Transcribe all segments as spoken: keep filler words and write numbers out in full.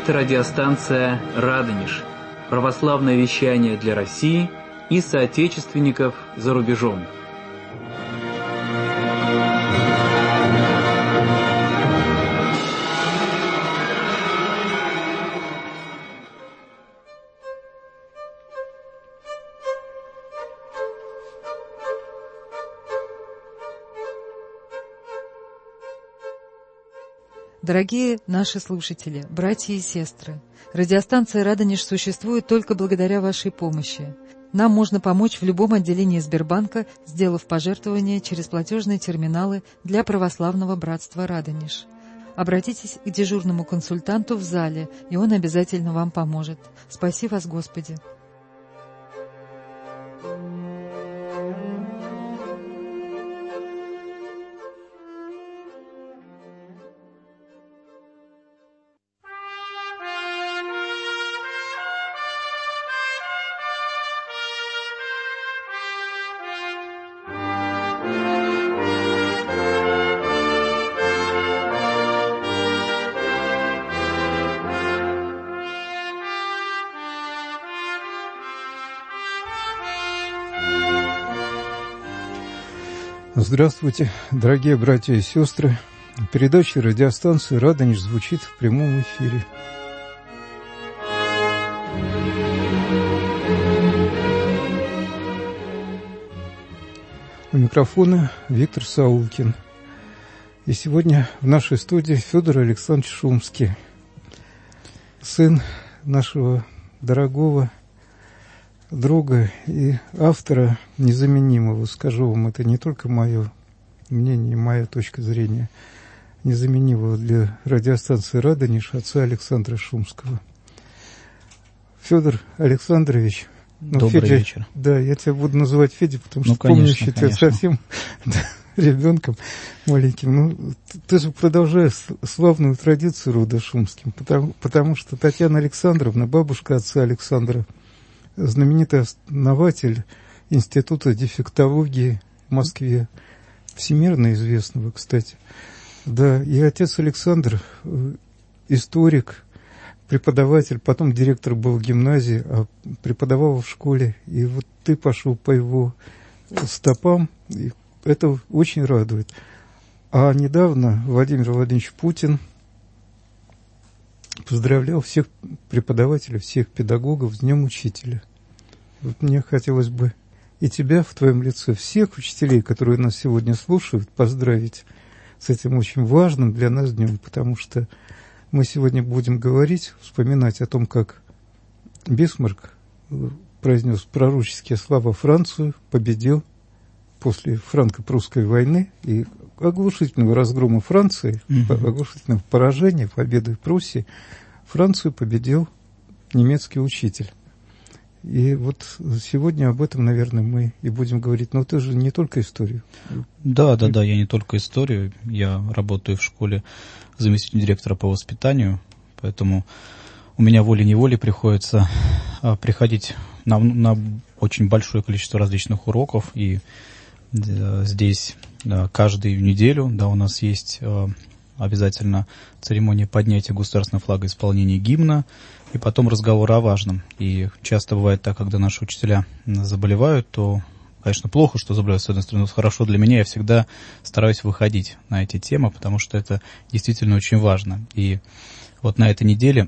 Это радиостанция «Радонеж», православное вещание для России и соотечественников за рубежом. Дорогие наши слушатели, братья и сестры, радиостанция «Радонеж» существует только благодаря вашей помощи. Нам можно помочь в любом отделении Сбербанка, сделав пожертвование через платежные терминалы для православного братства «Радонеж». Обратитесь к дежурному консультанту в зале, и он обязательно вам поможет. Спаси вас, Господи! Здравствуйте, дорогие братья и сестры. Передача радиостанции «Радонеж» звучит в прямом эфире. У микрофона Виктор Саулкин. И сегодня в нашей студии Федор Александрович Шумский, сын нашего дорогого друга и автора незаменимого, скажу вам, это не только мое мнение, моя точка зрения, незаменимого для радиостанции «Радонеж» отца Александра Шумского. Федор Александрович, ну, добрый Федя, вечер. Да, я тебя буду называть Федя, потому что ну, конечно, помню еще тебя совсем ребенком маленьким. Ну, ты же продолжаешь славную традицию рода Шумским, потому, потому что Татьяна Александровна, бабушка отца Александра, знаменитый основатель Института дефектологии в Москве, всемирно известного, кстати. Да, и отец Александр, историк, преподаватель, потом директор был гимназии, а преподавал в школе. И вот ты пошел по его стопам, и это очень радует. А недавно Владимир Владимирович Путин поздравлял всех преподавателей, всех педагогов с Днем Учителя. Вот мне хотелось бы и тебя в твоем лице, всех учителей, которые нас сегодня слушают, поздравить с этим очень важным для нас днем, потому что мы сегодня будем говорить, вспоминать о том, как Бисмарк произнес пророческие слова: Францию победил после франко-прусской войны и оглушительного разгрома Франции, угу. оглушительного поражения, победы Пруссии, Францию победил немецкий учитель. И вот сегодня об этом, наверное, мы и будем говорить. Но ты же не только историю. Да, да, да, я не только историю. Я работаю в школе заместителем директора по воспитанию, поэтому у меня волей-неволей приходится приходить на, на очень большое количество различных уроков. И да, здесь да, каждую неделю да, у нас есть обязательно церемония поднятия государственного флага, исполнения гимна, и потом разговор о важном. И часто бывает так, когда наши учителя заболевают, то, конечно, плохо, что заболевают, с одной стороны, но хорошо для меня. Я всегда стараюсь выходить на эти темы, потому что это действительно очень важно. И вот на этой неделе,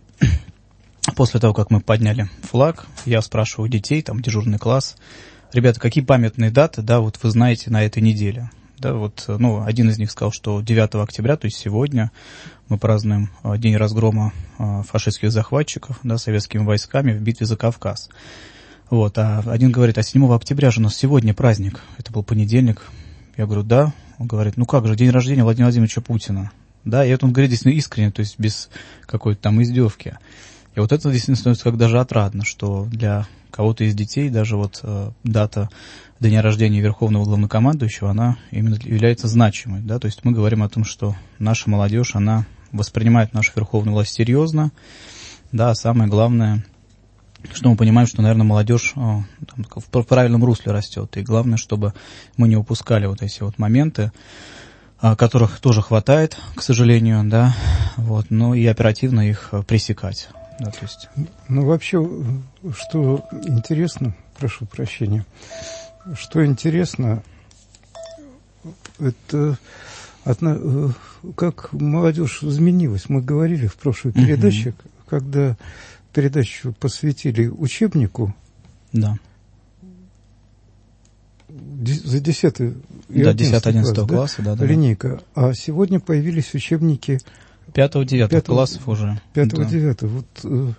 после того, как мы подняли флаг, я спрашиваю детей, там дежурный класс: ребята, какие памятные даты, да, вот вы знаете на этой неделе? Да, вот, ну, один из них сказал, что девятого октября, то есть сегодня, мы празднуем день разгрома фашистских захватчиков, да, советскими войсками в битве за Кавказ. Вот, а один говорит: а седьмого октября же у нас сегодня праздник, это был понедельник. Я говорю: да. Он говорит: ну как же, день рождения Владимира Владимировича Путина. Да, и это он говорит действительно искренне, то есть без какой-то там издевки. И вот это действительно становится как даже отрадно, что для кого-то из детей даже вот э, дата дня рождения Верховного Главнокомандующего, она именно является значимой. Да? То есть мы говорим о том, что наша молодежь, она воспринимает нашу верховную власть серьезно. Да, а самое главное, что мы понимаем, что, наверное, молодежь э, там, в правильном русле растет. И главное, чтобы мы не упускали вот эти вот моменты. которых тоже хватает, к сожалению, да, вот, но и оперативно их пресекать. Да, то есть... Ну, вообще, что интересно, прошу прощения, что интересно, это одна, как молодежь изменилась. Мы говорили в прошлой передаче, угу. когда передачу посвятили учебнику, да. за десятый и да, десятый-одиннадцатый класс, да, да, линейка. А сегодня появились учебники пятого-девятого классов уже. пятого-девятого. Да. Вот,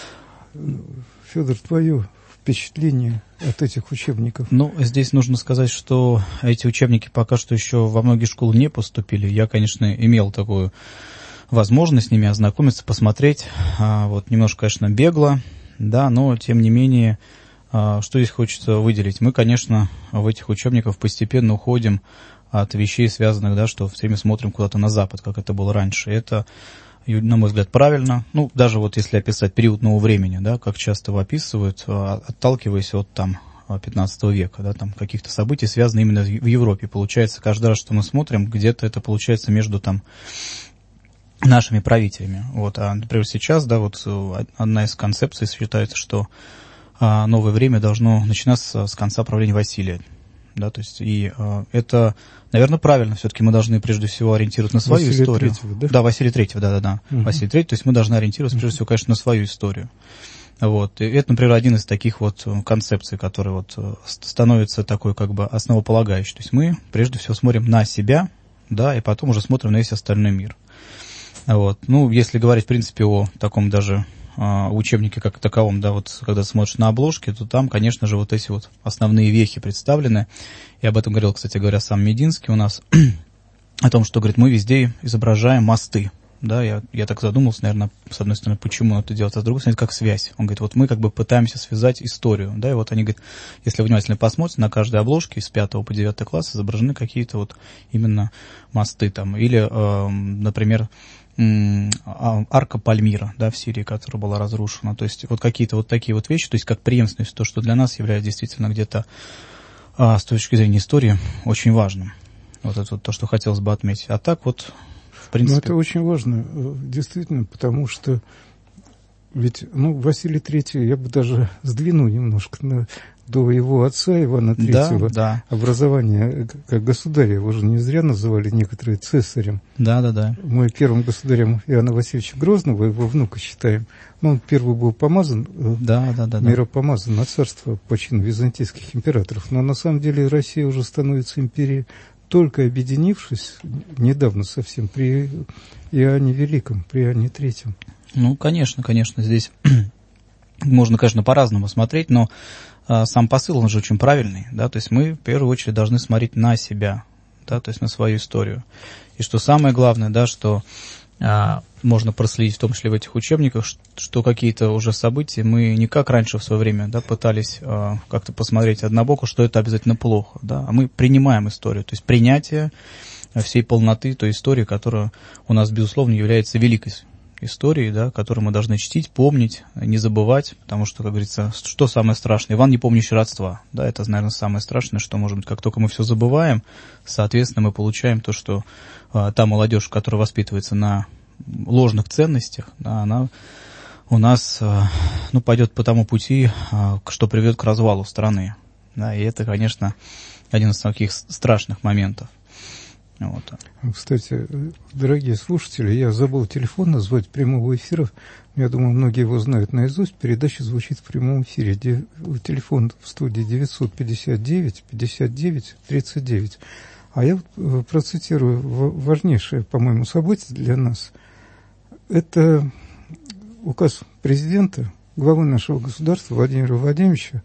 Федор, твое впечатление от этих учебников? Ну, здесь нужно сказать, что эти учебники пока что еще во многие школы не поступили. Я, конечно, имел такую возможность с ними ознакомиться, посмотреть. Вот немножко, конечно, бегло, да, но тем не менее, что здесь хочется выделить? Мы, конечно, в этих учебниках постепенно уходим от вещей, связанных, да, что все время смотрим куда-то на Запад, как это было раньше. Это, на мой взгляд, правильно. Ну, даже вот если описать период нового времени, да, как часто его описывают, отталкиваясь от там пятнадцатого века, да, там каких-то событий, связанных именно в Европе. Получается, каждый раз, что мы смотрим, где-то это получается между там нашими правителями. Вот. А, например, сейчас, да, вот одна из концепций считается, что а, новое время должно начинаться с конца правления Василия. Да, то есть, и а, это, наверное, правильно. Все-таки мы должны прежде всего ориентироваться на свою Василия историю. Третьего, да? Да, Василия Третьего, да-да-да. Угу. Василий Третий, то есть мы должны ориентироваться прежде всего, конечно, на свою историю. Вот. И это, например, один из таких вот концепций, который вот становится такой как бы основополагающий. То есть мы прежде всего смотрим на себя, да, и потом уже смотрим на весь остальной мир. Вот. Ну, если говорить, в принципе, о таком даже э, учебнике как таковом, да, вот когда смотришь на обложки, то там, конечно же, вот эти вот основные вехи представлены. И об этом говорил, кстати говоря, сам Мединский у нас, о том, что, говорит, мы везде изображаем мосты. Да, я, я так задумался, наверное, с одной стороны, почему это делать, а с другой стороны, это как связь. Он говорит, вот мы как бы пытаемся связать историю, да, и вот они говорят, если внимательно посмотрите, на каждой обложке с пятого по девятый класс изображены какие-то вот именно мосты там, или, э, например, э, арка Пальмира, да, в Сирии, которая была разрушена, то есть вот какие-то вот такие вот вещи, то есть как преемственность, то, что для нас является действительно где-то э, с точки зрения истории очень важным. Вот это вот то, что хотелось бы отметить. А так вот, в принципе... Ну, это очень важно, действительно, потому что ведь, ну, Василий Третий, я бы даже сдвинул немножко на, до его отца Ивана Третьего, да, да. Образование как государя, его же не зря называли некоторые цесарем. Да, да, да. Мы первым государем Иоанна Васильевича Грозного, его внука считаем, ну, он первый был помазан, да, да, да, миропомазан на царство по чину византийских императоров, но на самом деле Россия уже становится империей, только объединившись недавно совсем при Иоанне Великом, при Иоанне Третьем. Ну, конечно, конечно, здесь можно, конечно, по-разному смотреть, но а, сам посыл, он же очень правильный, да, то есть мы в первую очередь должны смотреть на себя, да, то есть на свою историю. И что самое главное, да, что а, можно проследить, в том числе в этих учебниках, что, что какие-то уже события мы не как раньше в свое время, да, пытались а, как-то посмотреть однобоко, что это обязательно плохо, да, а мы принимаем историю, то есть принятие всей полноты той истории, которая у нас, безусловно, является великой историей, да, которую мы должны чтить, помнить, не забывать, потому что, как говорится, что самое страшное? Иван, не помнящий родства, да, это, наверное, самое страшное, что может быть, как только мы все забываем, соответственно, мы получаем то, что а, та молодежь, которая воспитывается на ложных ценностях, да, она у нас, а, ну, пойдет по тому пути, а, что приведет к развалу страны, да, и это, конечно, один из таких страшных моментов. Вот. Кстати, дорогие слушатели, я забыл телефон назвать прямого эфира. Я думаю, многие его знают наизусть. Передача звучит в прямом эфире. Телефон в студии девятьсот пятьдесят девять пятьдесят девять тридцать девять. А я вот процитирую важнейшее, по-моему, событие для нас. Это указ президента, главы нашего государства Владимира Владимировича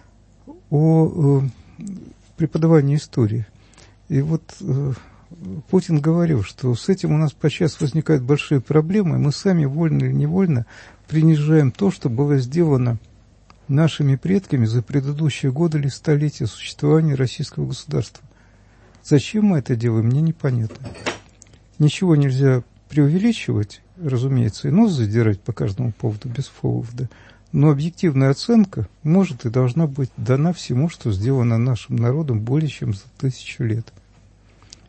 о преподавании истории. И вот Путин говорил, что с этим у нас подчас возникают большие проблемы, и мы сами, вольно или невольно, принижаем то, что было сделано нашими предками за предыдущие годы или столетия существования российского государства. Зачем мы это делаем, мне непонятно. Ничего нельзя преувеличивать, разумеется, и нос задирать по каждому поводу без повода, но объективная оценка может и должна быть дана всему, что сделано нашим народом более чем за тысячу лет.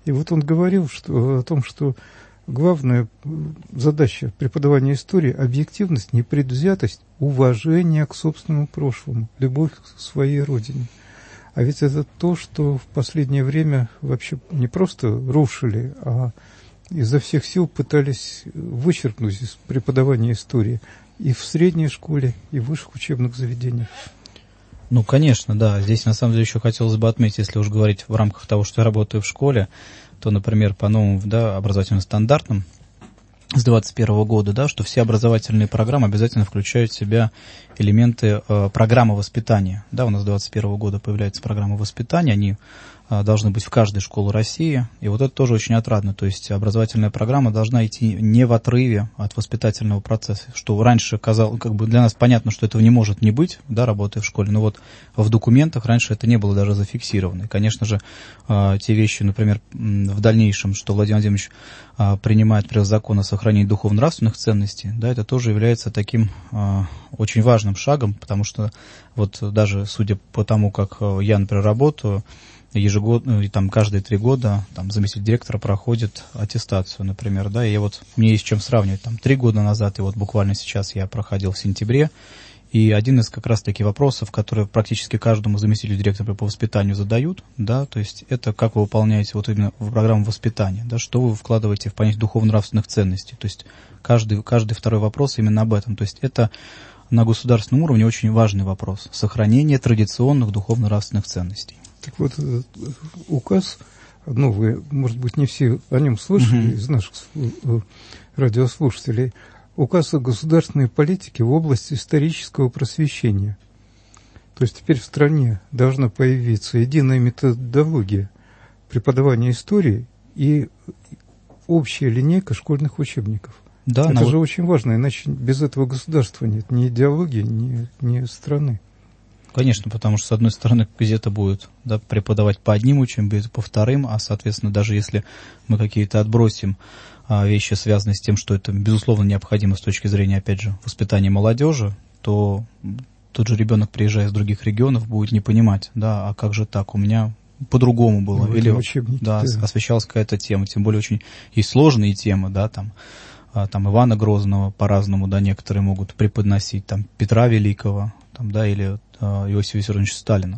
И вот он говорил что, о том, что главная задача преподавания истории – объективность, непредвзятость, уважение к собственному прошлому, любовь к своей родине. А ведь это то, что в последнее время вообще не просто рушили, а изо всех сил пытались вычеркнуть из преподавания истории и в средней школе, и в высших учебных заведениях. Ну, конечно, да. Здесь, на самом деле, еще хотелось бы отметить, если уж говорить в рамках того, что я работаю в школе, то, например, по новым, да, образовательным стандартам с двадцать первого года, да, что все образовательные программы обязательно включают в себя элементы э, программы воспитания. Да, у нас с двадцать первого года появляется программа воспитания, они э, должны быть в каждой школе России, и вот это тоже очень отрадно, то есть образовательная программа должна идти не в отрыве от воспитательного процесса, что раньше казалось, как бы для нас понятно, что этого не может не быть, да, работая в школе, но вот в документах раньше это не было даже зафиксировано. И, конечно же, э, те вещи, например, в дальнейшем, что Владимир Владимирович э, принимает при закон о сохранении духовно-нравственных ценностей, да, это тоже является таким э, очень важным шагом, потому что вот даже судя по тому, как я, например, работаю, ежегодно, и там каждые три года там заместитель директора проходит аттестацию, например, да, и я вот, мне есть с чем сравнивать, там, три года назад, и вот буквально сейчас я проходил в сентябре, и один из как раз-таки вопросов, которые практически каждому заместителю директора по воспитанию задают, да, то есть это как вы выполняете вот именно в программу воспитания, да, что вы вкладываете в понятие духовно-нравственных ценностей, то есть каждый, каждый второй вопрос именно об этом, то есть это на государственном уровне очень важный вопрос, сохранение традиционных духовно-нравственных ценностей. Так вот, указ новый, может быть, не все о нем слышали uh-huh. из наших радиослушателей, указ о государственной политике в области исторического просвещения. То есть теперь в стране должна появиться единая методология преподавания истории и общая линейка школьных учебников. Да, это же вот... очень важно, иначе без этого государства нет ни идеологии, ни, ни страны. Конечно, потому что, с одной стороны, где-то будет, да, преподавать по одним учебникам, где-то по вторым, а, соответственно, даже если мы какие-то отбросим а, вещи, связанные с тем, что это, безусловно, необходимо с точки зрения, опять же, воспитания молодежи, то тот же ребенок, приезжая из других регионов, будет не понимать, да, а как же так, у меня по-другому было, ну, или учебники, да, да, освещалась какая-то тема, тем более очень есть сложные темы, да, там, там Ивана Грозного по-разному, да, некоторые могут преподносить, там, Петра Великого, там, да, или а, Иосифа Виссарионовича Сталина.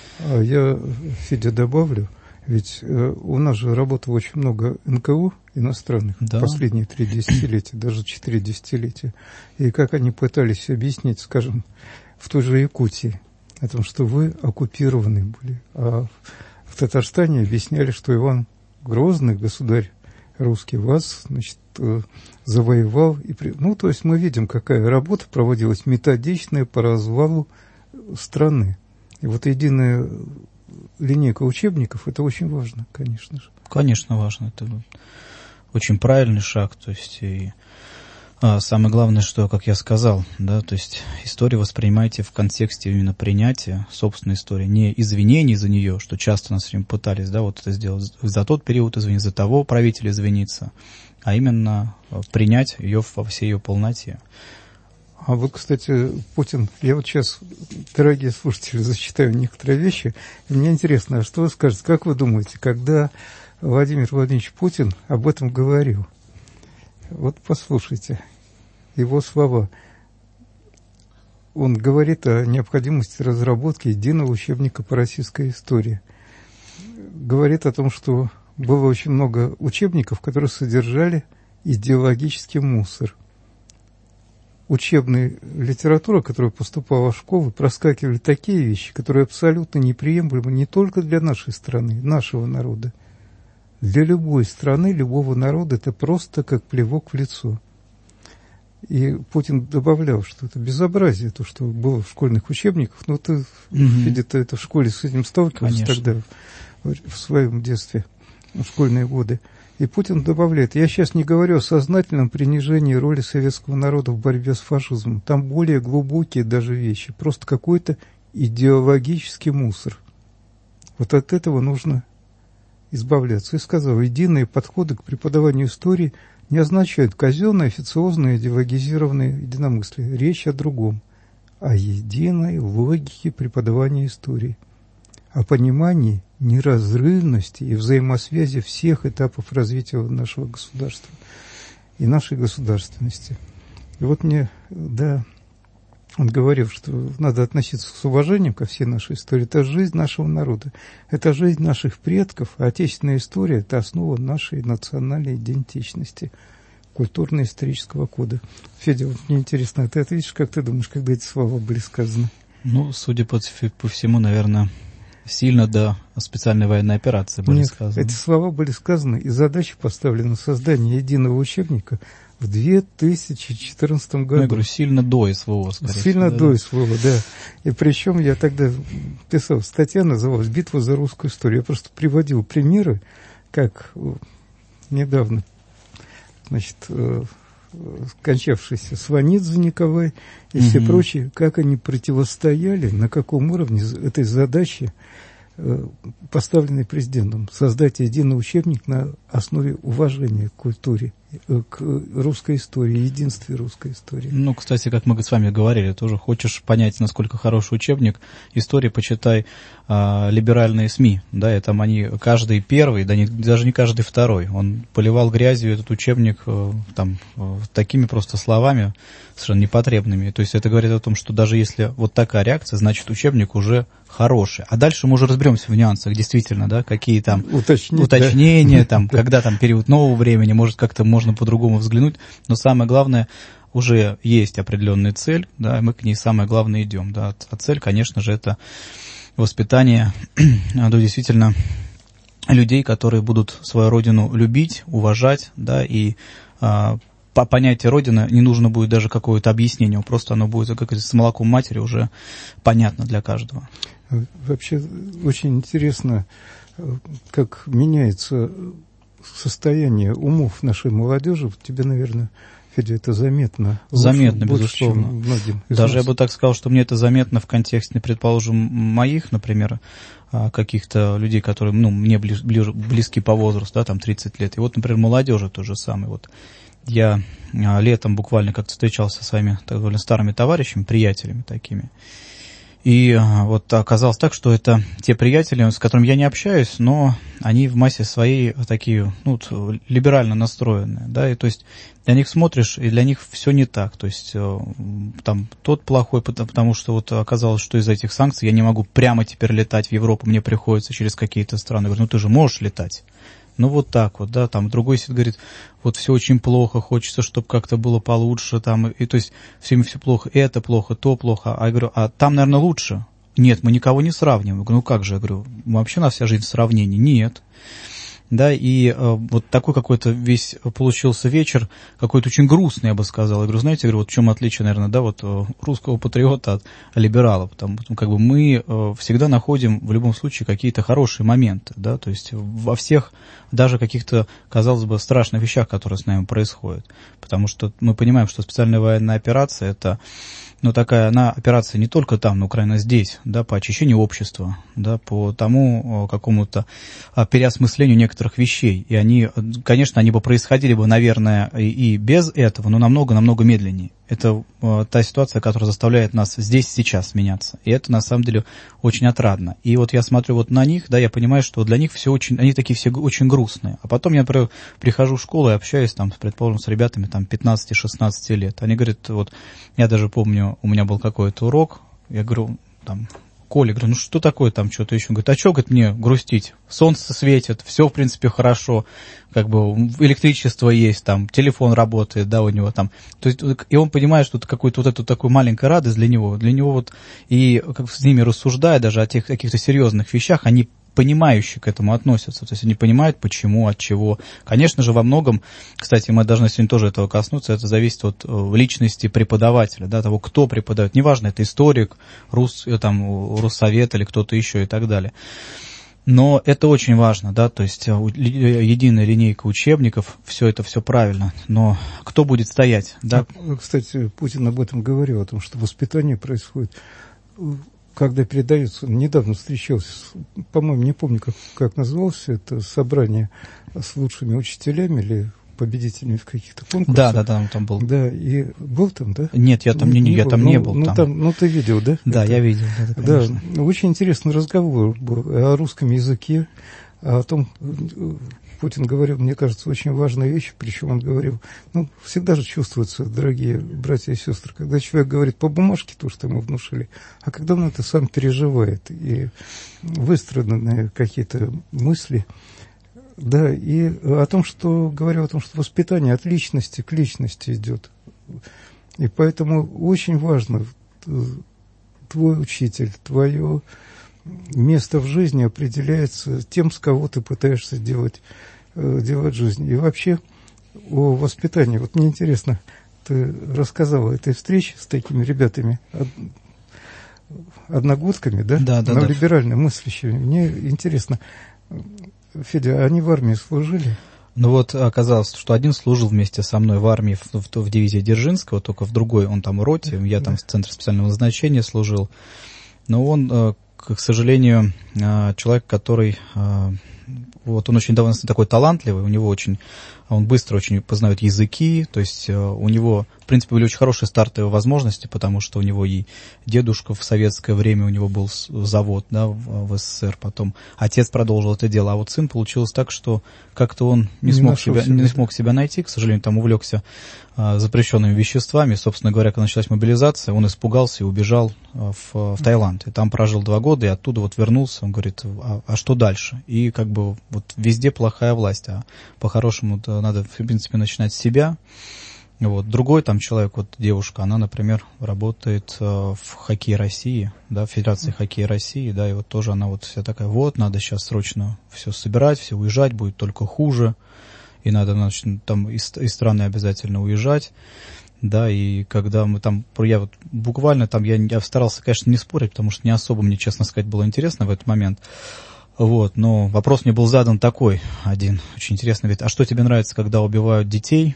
Я, Федя, добавлю, ведь э, у нас же работало очень много эн ка у иностранных, да, последние три десятилетия, даже четыре десятилетия, и как они пытались объяснить, скажем, в той же Якутии, о том, что вы оккупированы были, а в Татарстане объясняли, что Иван Грозный, государь русский, вас, значит, завоевал. И при... Ну, то есть мы видим, какая работа проводилась методичная по развалу страны. И вот единая линейка учебников, это очень важно, конечно же. Конечно, важно. Это очень правильный шаг. То есть и а, самое главное, что, как я сказал, да, то есть историю воспринимайте в контексте именно принятия собственной истории, не извинений за нее, что часто нас всем пытались, да, вот это сделать за тот период извиниться, за того правителя извиниться, а именно принять ее во всей ее полноте. А вот, кстати, Путин, я вот сейчас, дорогие слушатели, зачитаю некоторые вещи, и мне интересно, а что вы скажете, как вы думаете, когда Владимир Владимирович Путин об этом говорил? Вот послушайте его слова. Он говорит о необходимости разработки единого учебника по российской истории. Говорит о том, что было очень много учебников, которые содержали идеологический мусор. Учебная литература, которая поступала в школы, проскакивали такие вещи, которые абсолютно неприемлемы не только для нашей страны, нашего народа. Для любой страны, любого народа это просто как плевок в лицо. И Путин добавлял, что это безобразие, то, что было в школьных учебниках. Ну, ты, Федя, ты это в школе с этим сталкивался тогда, в своем детстве, в школьные годы. И Путин добавляет, я сейчас не говорю о сознательном принижении роли советского народа в борьбе с фашизмом. Там более глубокие даже вещи, просто какой-то идеологический мусор. Вот от этого нужно избавляться. И сказал, единые подходы к преподаванию истории не означают казенное, официозное, идеологизированное единомыслие. Речь о другом, о единой логике преподавания истории. о понимании неразрывности и взаимосвязи всех этапов развития нашего государства и нашей государственности. И вот мне, да, он говорил, что надо относиться с уважением ко всей нашей истории. Это жизнь нашего народа, это жизнь наших предков, а отечественная история – это основа нашей национальной идентичности, культурно-исторического кода. Федя, вот мне интересно, ты ответишь, как ты думаешь, когда эти слова были сказаны? Ну, судя по, по всему, наверное, сильно до специальной военной операции были Нет, сказаны. Эти слова были сказаны, и задача поставлена создание единого учебника в две тысячи четырнадцатом году. Ну, я говорю, сильно до СВО, скорее Сильно всего. до СВО, да. И причем я тогда писал, статья называлась «Битва за русскую историю». Я просто приводил примеры, как недавно, значит, скончавшийся Сванидзе Николай и все угу. прочие, как они противостояли, на каком уровне этой задачи, поставленной президентом, создать единый учебник на основе уважения к культуре, к русской истории, единстве русской истории. Ну, кстати, как мы с вами говорили, тоже хочешь понять, насколько хороший учебник истории, почитай а, либеральные СМИ, да, и там они, каждый первый, да не, даже не каждый второй, он поливал грязью этот учебник там такими просто словами, совершенно непотребными. То есть это говорит о том, что даже если вот такая реакция, значит учебник уже хороший. А дальше мы уже разберемся в нюансах, действительно, да, какие там Уточнить, уточнения, да. там, когда там период нового времени, может как-то можно по-другому взглянуть. Но самое главное, уже есть определенная цель, да, и мы к ней самое главное идем. Да. А цель, конечно же, это воспитание, да, действительно, людей, которые будут свою родину любить, уважать, да, и а, по понятию Родина не нужно будет даже какое-то объяснение, просто оно будет, как с молоком матери, уже понятно для каждого. Вообще очень интересно, как меняется состояние умов нашей молодежи. Тебе, наверное, Федя, это заметно. Заметно, больше, безусловно. Многим Даже нас. Я бы так сказал, что мне это заметно в контексте, предположим, моих, например, каких-то людей, которые, ну, мне близ, ближе, близки по возрасту, да, там тридцать лет. И вот, например, молодежи то же самое. Вот я летом буквально как-то встречался со своими довольно старыми товарищами, приятелями такими. И вот оказалось так, что это те приятели, с которыми я не общаюсь, но они в массе своей такие, ну, либерально настроенные, да, и то есть для них смотришь, и для них все не так, то есть там тот плохой, потому что вот оказалось, что из-за этих санкций я не могу прямо теперь летать в Европу, мне приходится через какие-то страны. Я говорю, ну ты же можешь летать. Ну, вот так вот, да, там другой сидит, говорит, вот все очень плохо, хочется, чтобы как-то было получше, там, и, то есть, всем все плохо, это плохо, то плохо, а я говорю, а там, наверное, лучше? Нет, мы никого не сравниваем. Я говорю, ну как же, я говорю, вообще у нас вся жизнь в сравнении. Нет. Да, и э, вот такой какой-то весь получился вечер, какой-то очень грустный, я бы сказал. Я говорю, знаете, я говорю, вот в чем отличие, наверное, да, вот русского патриота от либерала, потому что как бы мы э, всегда находим в любом случае какие-то хорошие моменты, да, то есть во всех даже каких-то, казалось бы, страшных вещах, которые с нами происходят, потому что мы понимаем, что специальная военная операция — это, ну, такая, она, операция не только там, на Украине, здесь, да, по очищению общества, да, по тому какому-то переосмыслению некоторых вещей. И они, конечно, они бы происходили бы, наверное, и, и без этого, но намного-намного медленнее. Это э, та ситуация, которая заставляет нас здесь сейчас меняться. И это, на самом деле, очень отрадно. И вот я смотрю вот на них, да, я понимаю, что для них все очень, они такие все очень грустные. А потом я, например, прихожу в школу и общаюсь, там, предположим, с ребятами там пятнадцати-шестнадцати лет. Они говорят, вот, я даже помню, у меня был какой-то урок, я говорю, там, Коля, говорю, ну что такое там, что-то еще? Он говорит, а что, говорит, мне грустить? Солнце светит, все, в принципе, хорошо, как бы электричество есть, там, телефон работает, да, у него там. То есть, и он понимает, что это какую-то вот эту такую маленькую радость для него. Для него вот, и как с ними рассуждая даже о тех каких-то серьезных вещах, они понимающие к этому относятся, то есть они понимают, почему, от чего. Конечно же, во многом, кстати, мы должны сегодня тоже этого коснуться, это зависит от личности преподавателя, да, того, кто преподает. Неважно, это историк, рус, там, Руссовет или кто-то еще и так далее. Но это очень важно, да, то есть единая линейка учебников, все это все правильно, но кто будет стоять? Да? Кстати, Путин об этом говорил, о том, что воспитание происходит, когда передается, недавно встречался, по-моему, не помню, как, как называлось это собрание с лучшими учителями или победителями в каких-то конкурсах. Да, да, да, он там был. Да, и был там, да? Нет, я там не, не, я был. там ну, не был. Ну, там. Там, ну, ты видел, да? Да, это? Я видел. Да, да, очень интересный разговор был о русском языке, о том, Путин говорил, мне кажется, очень важные вещи, причем он говорил, ну, всегда же чувствуется, дорогие братья и сестры, когда человек говорит по бумажке то, что ему внушили, а когда он это сам переживает, и выстраданные какие-то мысли, да, и о том, что, говорил о том, что воспитание от личности к личности идет, и поэтому очень важно, твой учитель, твое место в жизни определяется тем, с кого ты пытаешься делать, делать жизнь. И вообще о воспитании. Вот мне интересно, ты рассказала о этой встрече с такими ребятами, одногодками, да? Да, да, но да. либерально мыслящими. Мне интересно, Федя, они в армии служили? Ну вот оказалось, что один служил вместе со мной в армии в, в, в дивизии Дзержинского, только в другой, он там в роте, я там да. в центре специального назначения служил. Но он, к сожалению, человек, который, вот он очень довольно такой талантливый, у него очень, он быстро очень познает языки, то есть у него, в принципе, были очень хорошие стартовые возможности, потому что у него и дедушка в советское время, у него был завод, да, в, в СССР, потом отец продолжил это дело, а вот сын получилось так, что как-то он не, не, смог, себя, себя. не смог себя найти, к сожалению, там увлекся а, запрещенными веществами, собственно говоря, когда началась мобилизация, он испугался и убежал а, в, в Таиланд, и там прожил два года, и оттуда вот вернулся, он говорит, а, а что дальше? И как бы вот везде плохая власть, а по-хорошему надо, в принципе, начинать с себя. Вот. Другой там человек, вот девушка, она, например, работает э, в Хоккее России, да, в Федерации Хоккея России, да, и вот тоже она вот вся такая, вот, надо сейчас срочно все собирать, все уезжать, будет только хуже, и надо, значит, там из, из страны обязательно уезжать, да, и когда мы там, я вот буквально там, я, я старался, конечно, не спорить, потому что не особо мне, честно сказать, было интересно в этот момент. Вот, но вопрос мне был задан такой один, очень интересный, говорит, а что тебе нравится, когда убивают детей?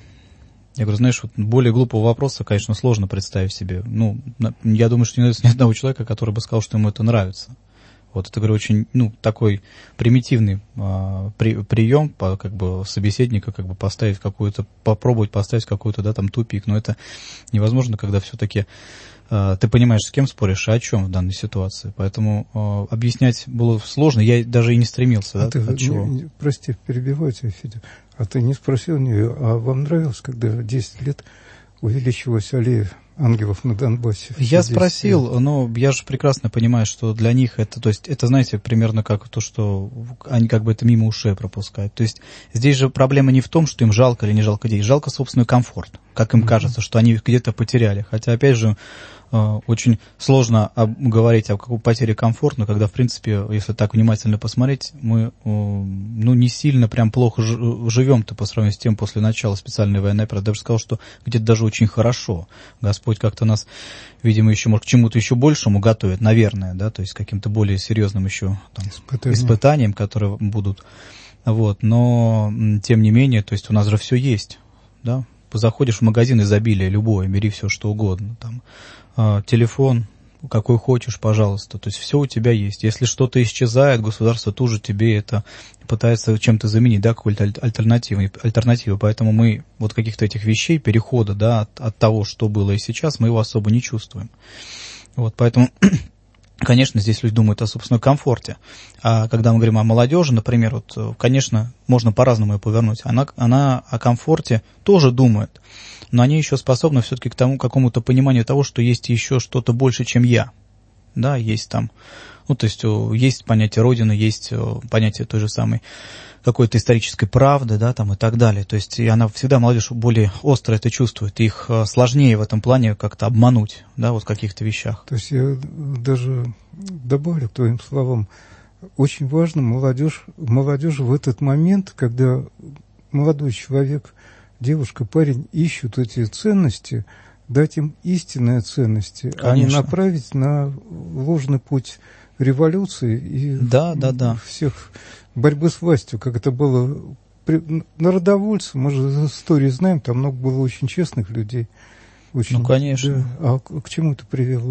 Я говорю, знаешь, вот более глупого вопроса, конечно, сложно представить себе. Ну, я думаю, что не найдется ни одного человека, который бы сказал, что ему это нравится. Вот это, говорю, очень, ну, такой примитивный а, при, прием, по, как бы, собеседника, как бы, поставить какую-то, попробовать поставить какой-то, да, там, тупик, но это невозможно, когда все-таки а, ты понимаешь, с кем споришь, а о чем в данной ситуации, поэтому а, объяснять было сложно, я даже и не стремился, а да, ты, от чего. Не, не, прости, перебиваю тебя, Федя, а ты не спросил нее, а вам нравилось, когда десять лет увеличилась аллея ангелов на Донбассе? Я спросил, но я же прекрасно понимаю, что для них это, то есть, это, знаете, примерно как то, что они как бы это мимо ушей пропускают. То есть, здесь же проблема не в том, что им жалко или не жалко детей, жалко собственный комфорт, как им mm-hmm. кажется, что они где-то потеряли. Хотя, опять же, очень сложно говорить о какой потере комфорта, когда, в принципе, если так внимательно посмотреть, мы, ну, не сильно прям плохо живем-то по сравнению с тем после начала специальной военной операции. Я даже сказал, что где-то даже очень хорошо. Господь как-то нас, видимо, еще, может, к чему-то еще большему готовит, наверное, да, то есть к каким-то более серьезным еще там, Испытания. испытаниям, которые будут. Вот, но, тем не менее, то есть у нас же все есть, да. Заходишь в магазин изобилия, любой, бери все, что угодно, там, э, телефон, какой хочешь, пожалуйста, то есть все у тебя есть. Если что-то исчезает, государство тут же тебе это пытается чем-то заменить, да, какой-то альтернативой, альтернативой, поэтому мы вот каких-то этих вещей, перехода, да, от, от того, что было и сейчас, мы его особо не чувствуем. Вот, поэтому... Конечно, здесь люди думают о собственном комфорте. А когда мы говорим о молодежи, например, вот, конечно, можно по-разному ее повернуть. Она, она о комфорте тоже думает, но они еще способны все-таки к тому какому-то пониманию того, что есть еще что-то больше, чем я. Да, есть там, ну, то есть есть понятие Родины, есть понятие той же самой какой-то исторической правды, да, там и так далее. То есть и она всегда, молодежь, более остро это чувствует. Их сложнее в этом плане как-то обмануть, да, вот в каких-то вещах. То есть я даже добавлю к твоим словам, очень важно молодежь, молодежь в этот момент, когда молодой человек, девушка, парень ищут эти ценности, дать им истинные ценности, Конечно. а не направить на ложный путь революции и да, да, да. всех борьбы с властью, как это было при, народовольцы, мы же из истории знаем, там много было очень честных людей. Очень, ну, конечно. Да. А к, к чему это привело?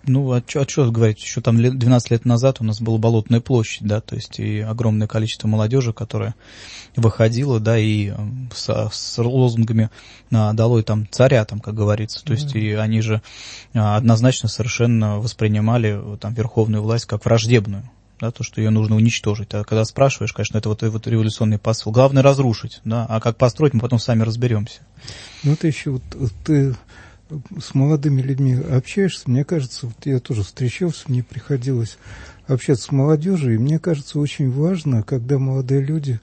Ну, а что а говорить, еще там двенадцать лет назад у нас была Болотная площадь, да, то есть и огромное количество молодежи, которая выходила, да, и с, с лозунгами а, «Долой там царя», там, как говорится, то есть mm-hmm. и они же а, однозначно совершенно воспринимали там верховную власть как враждебную. Да, то, что ее нужно уничтожить. А когда спрашиваешь, конечно, это вот, вот революционный посыл. Главное разрушить, да, а как построить, мы потом сами разберемся. Ну, это еще вот ты с молодыми людьми общаешься, мне кажется, вот я тоже встречался, мне приходилось общаться с молодежью, и мне кажется, очень важно, когда молодые люди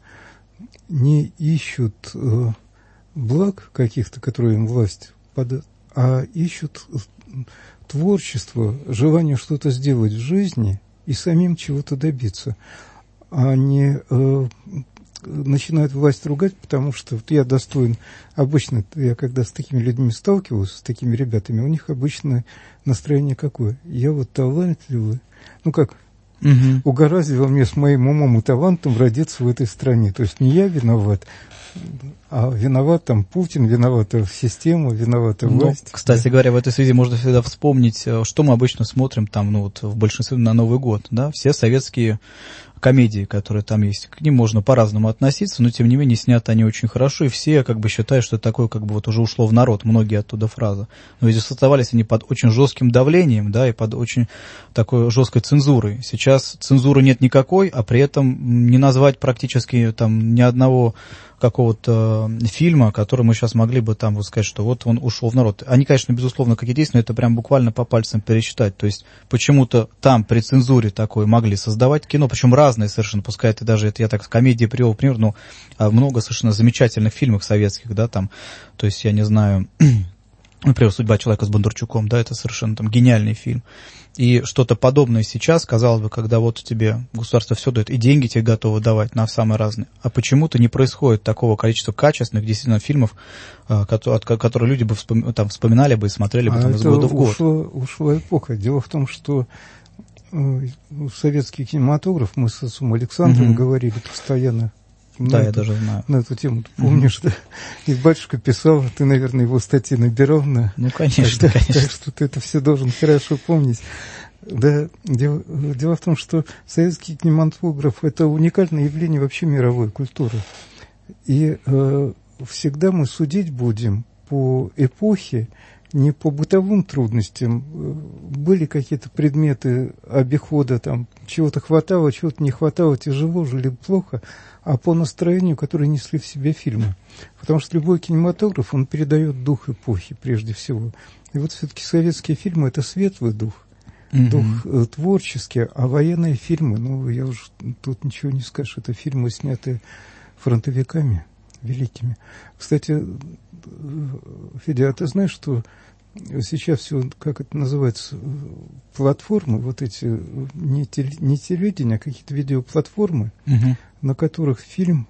не ищут э, благ каких-то, которые им власть подает, а ищут творчество, желание что-то сделать в жизни и самим чего-то добиться, а не э, начинают власть ругать, потому что вот я достоин, обычно, я когда с такими людьми сталкиваюсь, с такими ребятами, у них обычно настроение какое? Я вот талантливый, ну как, угу. угораздило мне с моим умом и талантом родиться в этой стране, то есть не я виноват, а виноват там Путин, виновата система, виновата власть. Ну, кстати да. говоря, в этой связи можно всегда вспомнить, что мы обычно смотрим там, ну вот в большинстве на Новый год, да, все советские комедии, которые там есть, к ним можно по-разному относиться, но тем не менее сняты они очень хорошо, и все как бы считают, что это такое как бы вот уже ушло в народ, многие оттуда фразы. Но ведь создавались они под очень жестким давлением, да, и под очень такой жесткой цензурой. Сейчас цензуры нет никакой, а при этом не назвать практически там ни одного какого-то фильма, который мы сейчас могли бы там вот сказать, что вот он ушел в народ. Они, конечно, безусловно, какие-то есть, но это прям буквально по пальцам пересчитать. То есть почему-то там при цензуре такой могли создавать кино, причем разные совершенно, пускай это даже, это я так с комедии привел пример, но много совершенно замечательных фильмов советских, да, там, то есть я не знаю, например, «Судьба человека с Бондарчуком», да, это совершенно там гениальный фильм. И что-то подобное сейчас, казалось бы, когда вот тебе государство все дает, и деньги тебе готовы давать на самые разные, а почему-то не происходит такого количества качественных, действительно, фильмов, которые люди бы вспом... там, вспоминали бы и смотрели бы а там, из года в год. Ушла, ушла эпоха. Дело в том, что э, советский кинематограф, мы с отцом Александром mm-hmm. говорили постоянно, да, на я эту, даже знаю. На эту тему, ты помнишь, mm-hmm. да? И батюшка писал, ты, наверное, его статьи набирал на... Ну, конечно, да, конечно. Так что ты это все должен хорошо помнить. Да, дело, дело в том, что советский кинематограф – это уникальное явление вообще мировой культуры. И э, всегда мы судить будем по эпохе, не по бытовым трудностям. Были какие-то предметы обихода, там чего-то хватало, чего-то не хватало, тяжело, жили плохо, а по настроению, которое несли в себе фильмы. Потому что любой кинематограф, он передает дух эпохи прежде всего. И вот все-таки советские фильмы – это светлый дух, mm-hmm. дух э, творческий, а военные фильмы, ну, я уже тут ничего не скажешь, это фильмы, снятые фронтовиками великими. Кстати, Федя, а ты знаешь, что сейчас все, как это называется, платформы, вот эти, не, теле, не телевидение, а какие-то видеоплатформы, угу. на которых фильм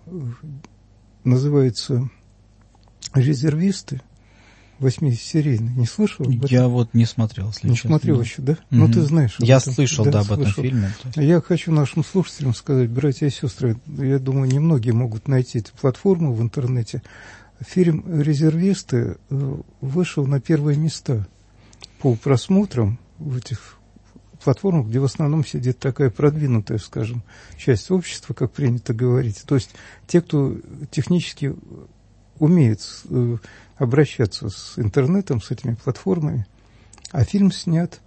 называется «Резервисты», восьмисерийный. Не слышал об этом? Я вот не смотрел, если Не честно. смотрел еще, да? Угу. Ну, ты знаешь. Я этом. слышал, да, да об этом фильме. Я хочу нашим слушателям сказать, братья и сестры, я думаю, немногие могут найти эту платформу в интернете. Фильм «Резервисты» вышел на первые места по просмотрам в этих платформах, где в основном сидит такая продвинутая, скажем, часть общества, как принято говорить. То есть те, кто технически умеет обращаться с интернетом, с этими платформами. А фильм снят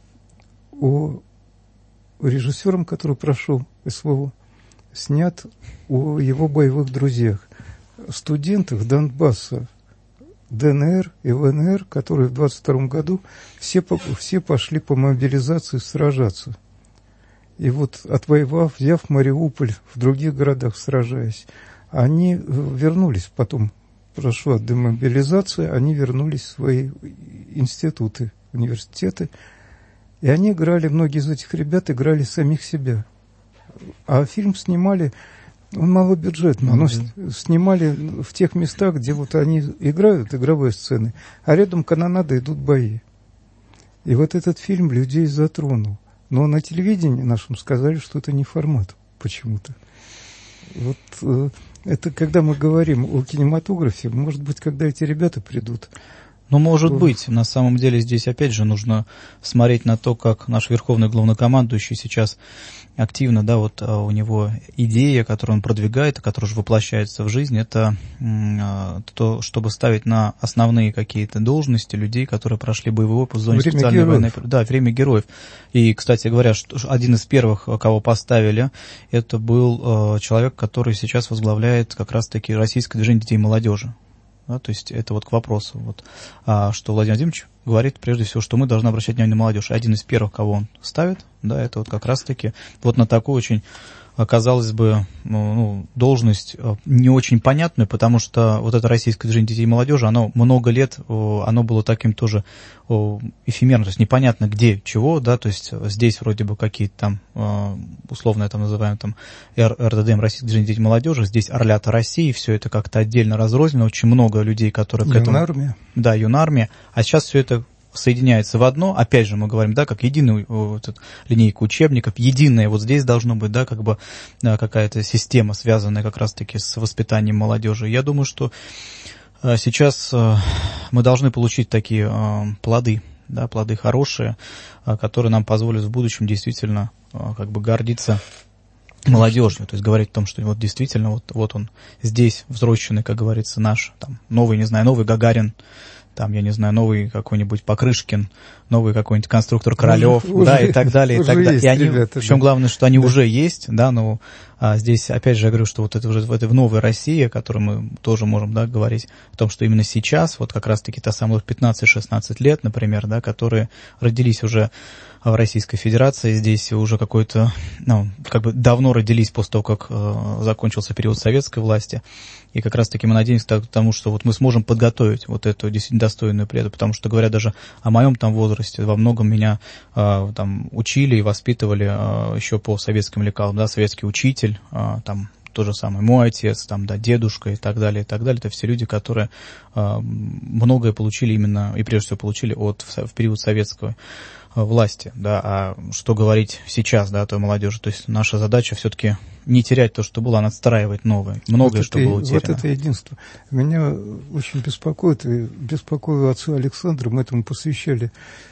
о режиссером, который прошел СВО, снят о его боевых друзьях, студентах Донбасса, ДНР и ЛНР, которые в двадцать втором году все, все пошли по мобилизации сражаться. И вот, отвоевав, взяв Мариуполь, в других городах сражаясь, они вернулись потом, прошла демобилизация, они вернулись в свои институты, университеты, и они играли, многие из этих ребят играли самих себя. А фильм снимали, он малобюджетный, mm-hmm. но снимали в тех местах, где вот они играют, игровые сцены, а рядом канонада, идут бои. И вот этот фильм людей затронул. Но на телевидении нашем сказали, что это не формат почему-то. Вот э, это когда мы говорим о кинематографе, может быть, когда эти ребята придут Ну, может быть. На самом деле здесь, опять же, нужно смотреть на то, как наш верховный главнокомандующий сейчас активно, да, вот а, у него идея, которую он продвигает, которая уже воплощается в жизнь, это а, то, чтобы ставить на основные какие-то должности людей, которые прошли боевой опыт в зоне время специальной героев. войны. Да, время героев. И, кстати говоря, что один из первых, кого поставили, это был а, человек, который сейчас возглавляет как раз-таки российское движение детей и молодежи. Да, то есть это вот к вопросу, вот, а, что Владимир Владимирович говорит прежде всего, что мы должны обращать внимание на молодежь. Один из первых, кого он ставит, да, это вот как раз-таки вот на такую очень, казалось бы, ну, должность не очень понятную, потому что вот это российское движение детей и молодежи, оно много лет, оно было таким тоже эфемерным, то есть непонятно где, чего, да, то есть здесь вроде бы какие-то там, условно это называем там эр дэ дэ эм, российское движение детей и молодежи, здесь Орлята России, все это как-то отдельно разрознено, очень много людей, которые к этому... Юнармия. Да, Юнармия, а сейчас все это соединяется в одно, опять же мы говорим, да, как единую вот, линейку учебников, единая вот здесь должно быть, да, как бы да, какая-то система, связанная как раз-таки с воспитанием молодежи. Я думаю, что а, сейчас а, мы должны получить такие а, плоды, да, плоды хорошие, а, которые нам позволят в будущем действительно а, как бы гордиться молодежью, то есть говорить о том, что вот действительно вот, вот он здесь взросшенный, как говорится, наш там новый, не знаю, новый Гагарин, там, я не знаю, новый какой-нибудь Покрышкин, новый какой-нибудь конструктор Королев, уже, да, и так далее, и так далее. И они, ребята, причем да. Главное, что они да. уже есть, да, но а, здесь, опять же, я говорю, что вот это уже в этой в новой России, о которой мы тоже можем, да, говорить, о том, что именно сейчас, вот как раз-таки та самая пятнадцать-шестнадцать лет, например, да, которые родились уже в Российской Федерации, здесь уже какой-то, ну, как бы давно родились после того, как э, закончился период советской власти, и как раз-таки мы надеемся к тому, что вот мы сможем подготовить вот эту действительно достойную преду, потому что, говоря даже о моем там возрасте, во многом меня э, там учили и воспитывали э, еще по советским лекалам, да, советский учитель, э, там, то же самое мой отец, там, да, дедушка и так далее, и так далее. Это все люди, которые э, многое получили именно, и прежде всего получили от, в, в период советского власти, да, а что говорить сейчас, да, о той молодежи, то есть наша задача все-таки не терять то, что было, а надстраивать новое, многое, вот что было утеряно. Вот это единство. Меня очень беспокоит, и беспокоило отца Александра, мы этому посвящали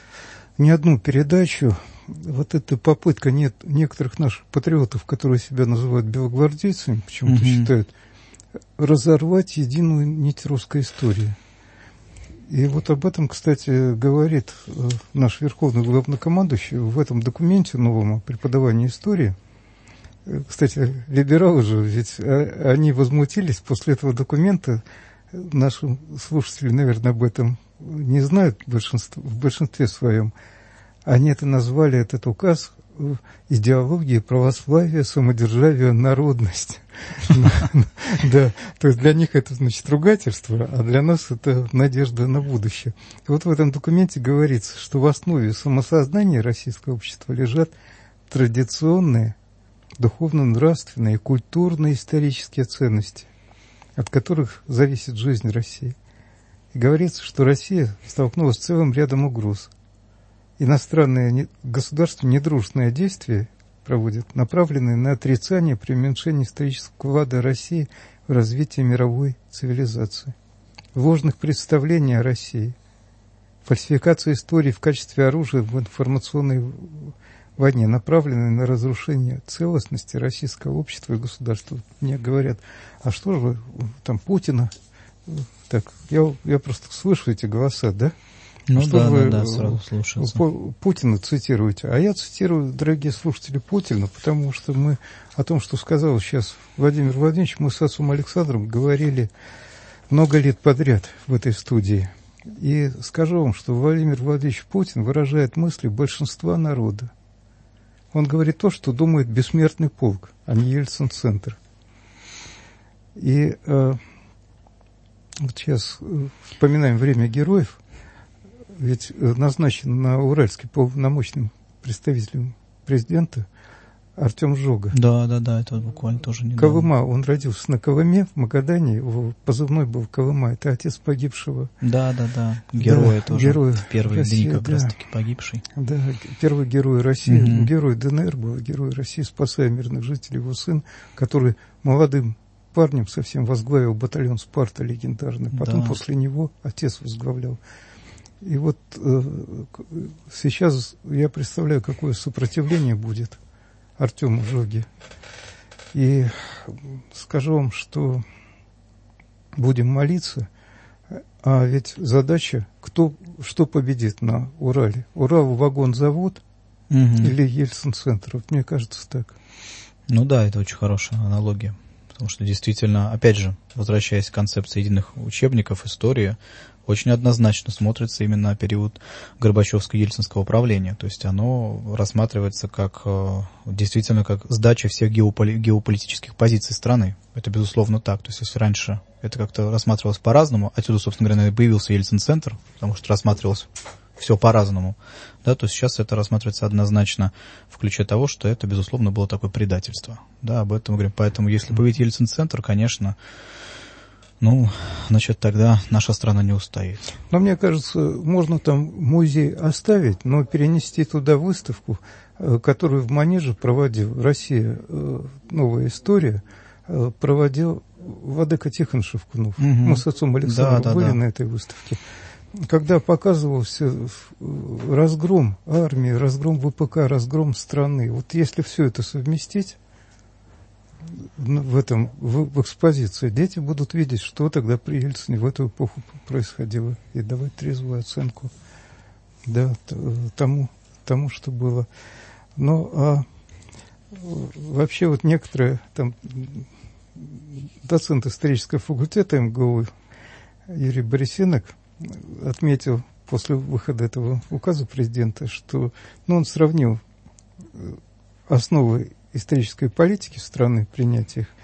не одну передачу, вот эта попытка нет, некоторых наших патриотов, которые себя называют белогвардейцами, почему-то угу. считают, разорвать единую нить русской истории. И вот об этом, кстати, говорит наш верховный главнокомандующий в этом документе новом о преподавании истории. Кстати, либералы же, ведь они возмутились после этого документа. Наши слушатели, наверное, об этом не знают в большинстве, в большинстве своем. Они это назвали, этот указ, идеология православия, самодержавие, народность. Да, то есть для них это значит ругательство, а для нас это надежда на будущее. И вот в этом документе говорится, что в основе самосознания российского общества лежат традиционные духовно-нравственные, культурно-исторические ценности, от которых зависит жизнь России. И говорится, что Россия столкнулась с целым рядом угроз. Иностранные государства недружественные действия проводят, направленные на отрицание, преуменьшение исторического вклада России в развитие мировой цивилизации. Ложных представлений о России, фальсификация истории в качестве оружия в информационной войне, направленные на разрушение целостности российского общества и государства. Мне говорят, а что же вы, там, Путина? Так, я, я просто слышу эти голоса, да? Ну что да, вы да, да, сразу слушается. Путина цитируете. А я цитирую, дорогие слушатели, Путина, потому что мы о том, что сказал сейчас Владимир Владимирович, мы с отцом Александром говорили много лет подряд в этой студии. И скажу вам, что Владимир Владимирович Путин выражает мысли большинства народа. Он говорит то, что думает бессмертный полк, а не Ельцин-центр. И э, вот сейчас вспоминаем время героев. Ведь назначен на Уральский полномочным представителем президента Артем Жога. Да, да, да, это буквально тоже недавно. Колыма, он родился на Колыме, в Магадане, его позывной был Колыма, это отец погибшего. Да, да, да, героя да, тоже, герой в первые России, дни как да. раз-таки погибший. Да, первый герой России, угу. герой ДНР был, герой России, спасая мирных жителей, его сын, который молодым парнем совсем возглавил батальон «Спарта» легендарный. Потом да. после него отец возглавлял. И вот э, сейчас я представляю, какое сопротивление будет Артему Жоге. И скажу вам, что будем молиться, а ведь задача, кто, что победит на Урале? Урал-вагонзавод угу. или Ельцин-центр? Вот мне кажется так. Ну да, это очень хорошая аналогия. Потому что действительно, опять же, возвращаясь к концепции единых учебников истории, очень однозначно смотрится именно на период Горбачевско-Ельцинского правления. То есть оно рассматривается как действительно как сдача всех геополи- геополитических позиций страны. Это безусловно так. То есть если раньше это как-то рассматривалось по-разному, отсюда, собственно говоря, появился Ельцин-центр, потому что рассматривалось все по-разному, да, то сейчас это рассматривается однозначно в ключе того, что это, безусловно, было такое предательство. Да, об этом мы говорим. Поэтому если появится Ельцин-центр, конечно, ну, значит, тогда наша страна не устоит. Но мне кажется, можно там музей оставить, но перенести туда выставку, которую в Манеже проводил «Россия. Новая история», проводил Владыка Тихон Шевкунов. Угу. Мы с отцом Александром да, да, были да. на этой выставке. Когда показывался разгром армии, разгром ВПК, разгром страны, вот если все это совместить в этом в, в экспозиции, дети будут видеть, что тогда при Ельцине в эту эпоху происходило, и давать трезвую оценку да, тому, тому, что было. Но а, вообще вот некоторые там доцент исторического факультета МГУ Юрий Борисенок отметил после выхода этого указа президента, что ну, он сравнил основы исторической политики страны, принятия их,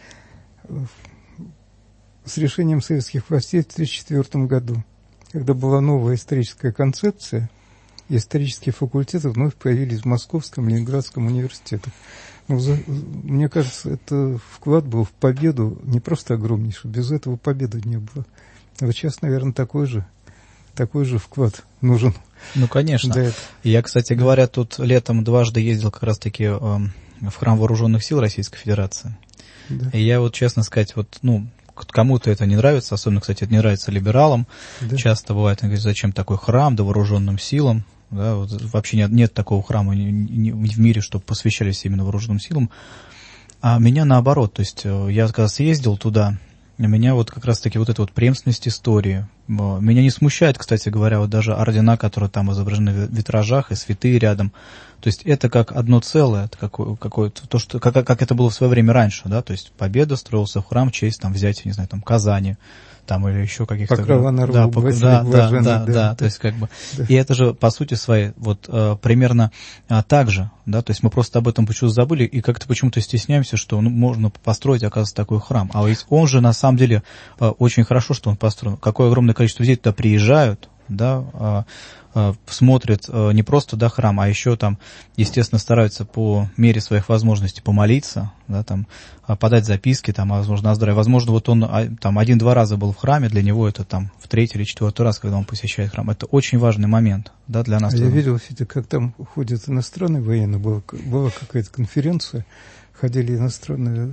с решением советских властей в тысяча девятьсот тридцать четвёртом году, когда была новая историческая концепция, и исторические факультеты вновь появились в Московском и Ленинградском университетах. Ну, за, мне кажется, это вклад был в победу не просто огромнейший, без этого победы не было. Вот сейчас, наверное, такой же такой же вклад нужен. Ну, конечно. Да. Я, кстати говоря, тут летом дважды ездил как раз-таки э, в храм Вооруженных сил Российской Федерации. Да. И я вот, честно сказать, вот, ну, кому-то это не нравится, особенно, кстати, это не нравится либералам. Да. Часто бывает, они говорят, зачем такой храм, да, вооруженным силам. Да, вот, вообще нет, нет такого храма ни, ни, в мире, чтобы посвящались именно вооруженным силам. А меня наоборот, то есть я когда съездил туда, меня вот как раз-таки вот эта вот преемственность истории. Меня не смущает, кстати говоря, вот даже ордена, которые там изображены в витражах, и святые рядом. То есть это как одно целое, это какое, какое-то, то, что, как, как это было в свое время раньше, да, то есть победа строился в храм в честь там взятия, не знаю, там Казани, там или еще каких-то... Покрова народу, да, по, да, блаженный, да, да, да, да, то есть как бы... Да. И это же, по сути своей, вот э, примерно э, так же, да, то есть мы просто об этом почему-то забыли и как-то почему-то стесняемся, что ну, можно построить, оказывается, такой храм. А ведь он же, на самом деле, э, очень хорошо, что он построен. Какое огромное количество людей туда приезжают, да, э, э, смотрят э, не просто, да, храм, а еще там, естественно, стараются по мере своих возможностей помолиться, да, там, подать записки, там, возможно, на здоровье. Возможно, вот он там один-два раза был в храме, для него это там в третий или четвертый раз, когда он посещает храм. Это очень важный момент, да, для нас. А я видел, Федя, как там ходят иностранные военные, была, была какая-то конференция, ходили иностранные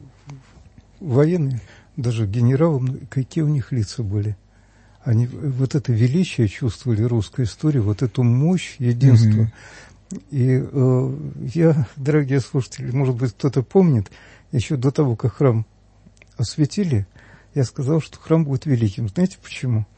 военные, даже генералы, какие у них лица были. Они вот это величие чувствовали русской истории, вот эту мощь, единство. Mm-hmm. И э, я, дорогие слушатели, может быть, кто-то помнит, еще до того, как храм осветили, я сказал, что храм будет великим. Знаете почему?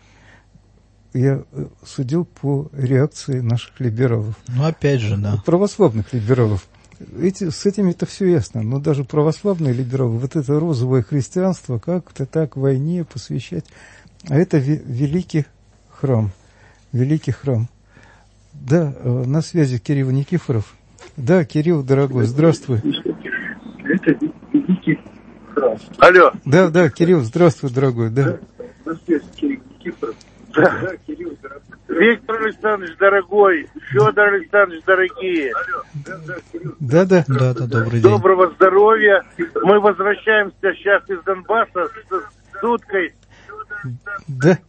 Я судил по реакции наших либералов. Ну, опять же, да. Православных либералов. Эти, с этими-то все ясно, но даже православные либералы, вот это розовое христианство, как-то так войне посвящать. А это ве- великий храм, великий храм. Да, э, на связи Кирилл Никифоров. Да, Кирилл, дорогой, здравствуй. Это великий храм. Алло. Да, да, Кирилл, здравствуй, дорогой, да. На связи Кирилл Никифоров. Да, да, Кирилл, дорогой. Виктор Александрович, дорогой, Федор Александрович, дорогие. Да, да. Да, да, добрый день. Доброго здоровья. Мы возвращаемся сейчас из Донбасса с, с уткой. Да.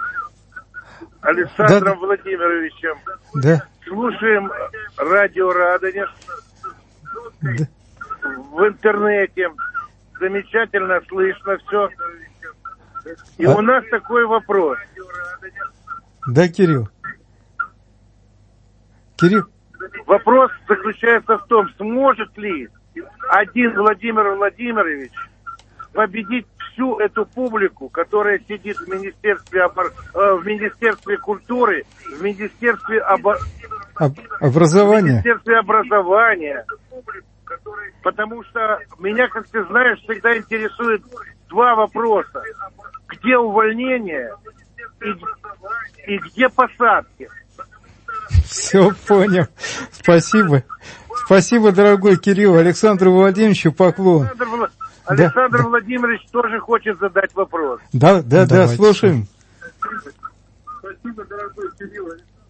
Александром да. Владимировичем. Да. Слушаем радио Радонеж да. в интернете. замечательно слышно все. И А? у нас такой вопрос. Да, Кирилл. Кирилл. Вопрос заключается в том, сможет ли один Владимир Владимирович победить всю эту публику, которая сидит в Министерстве, обор... э, в Министерстве культуры, в Министерстве, обо... Об... образования. в Министерстве образования. Потому что меня, как ты знаешь, всегда интересует два вопроса. Где увольнение и, и где посадки? Все понял. Спасибо. Спасибо, дорогой Кирилл. Александру Владимировичу поклон. Александр, Вла... Александр да, Владимирович да. тоже хочет задать вопрос. Да, да, Давайте. да, слушаем. Спасибо, дорогой Кирилл.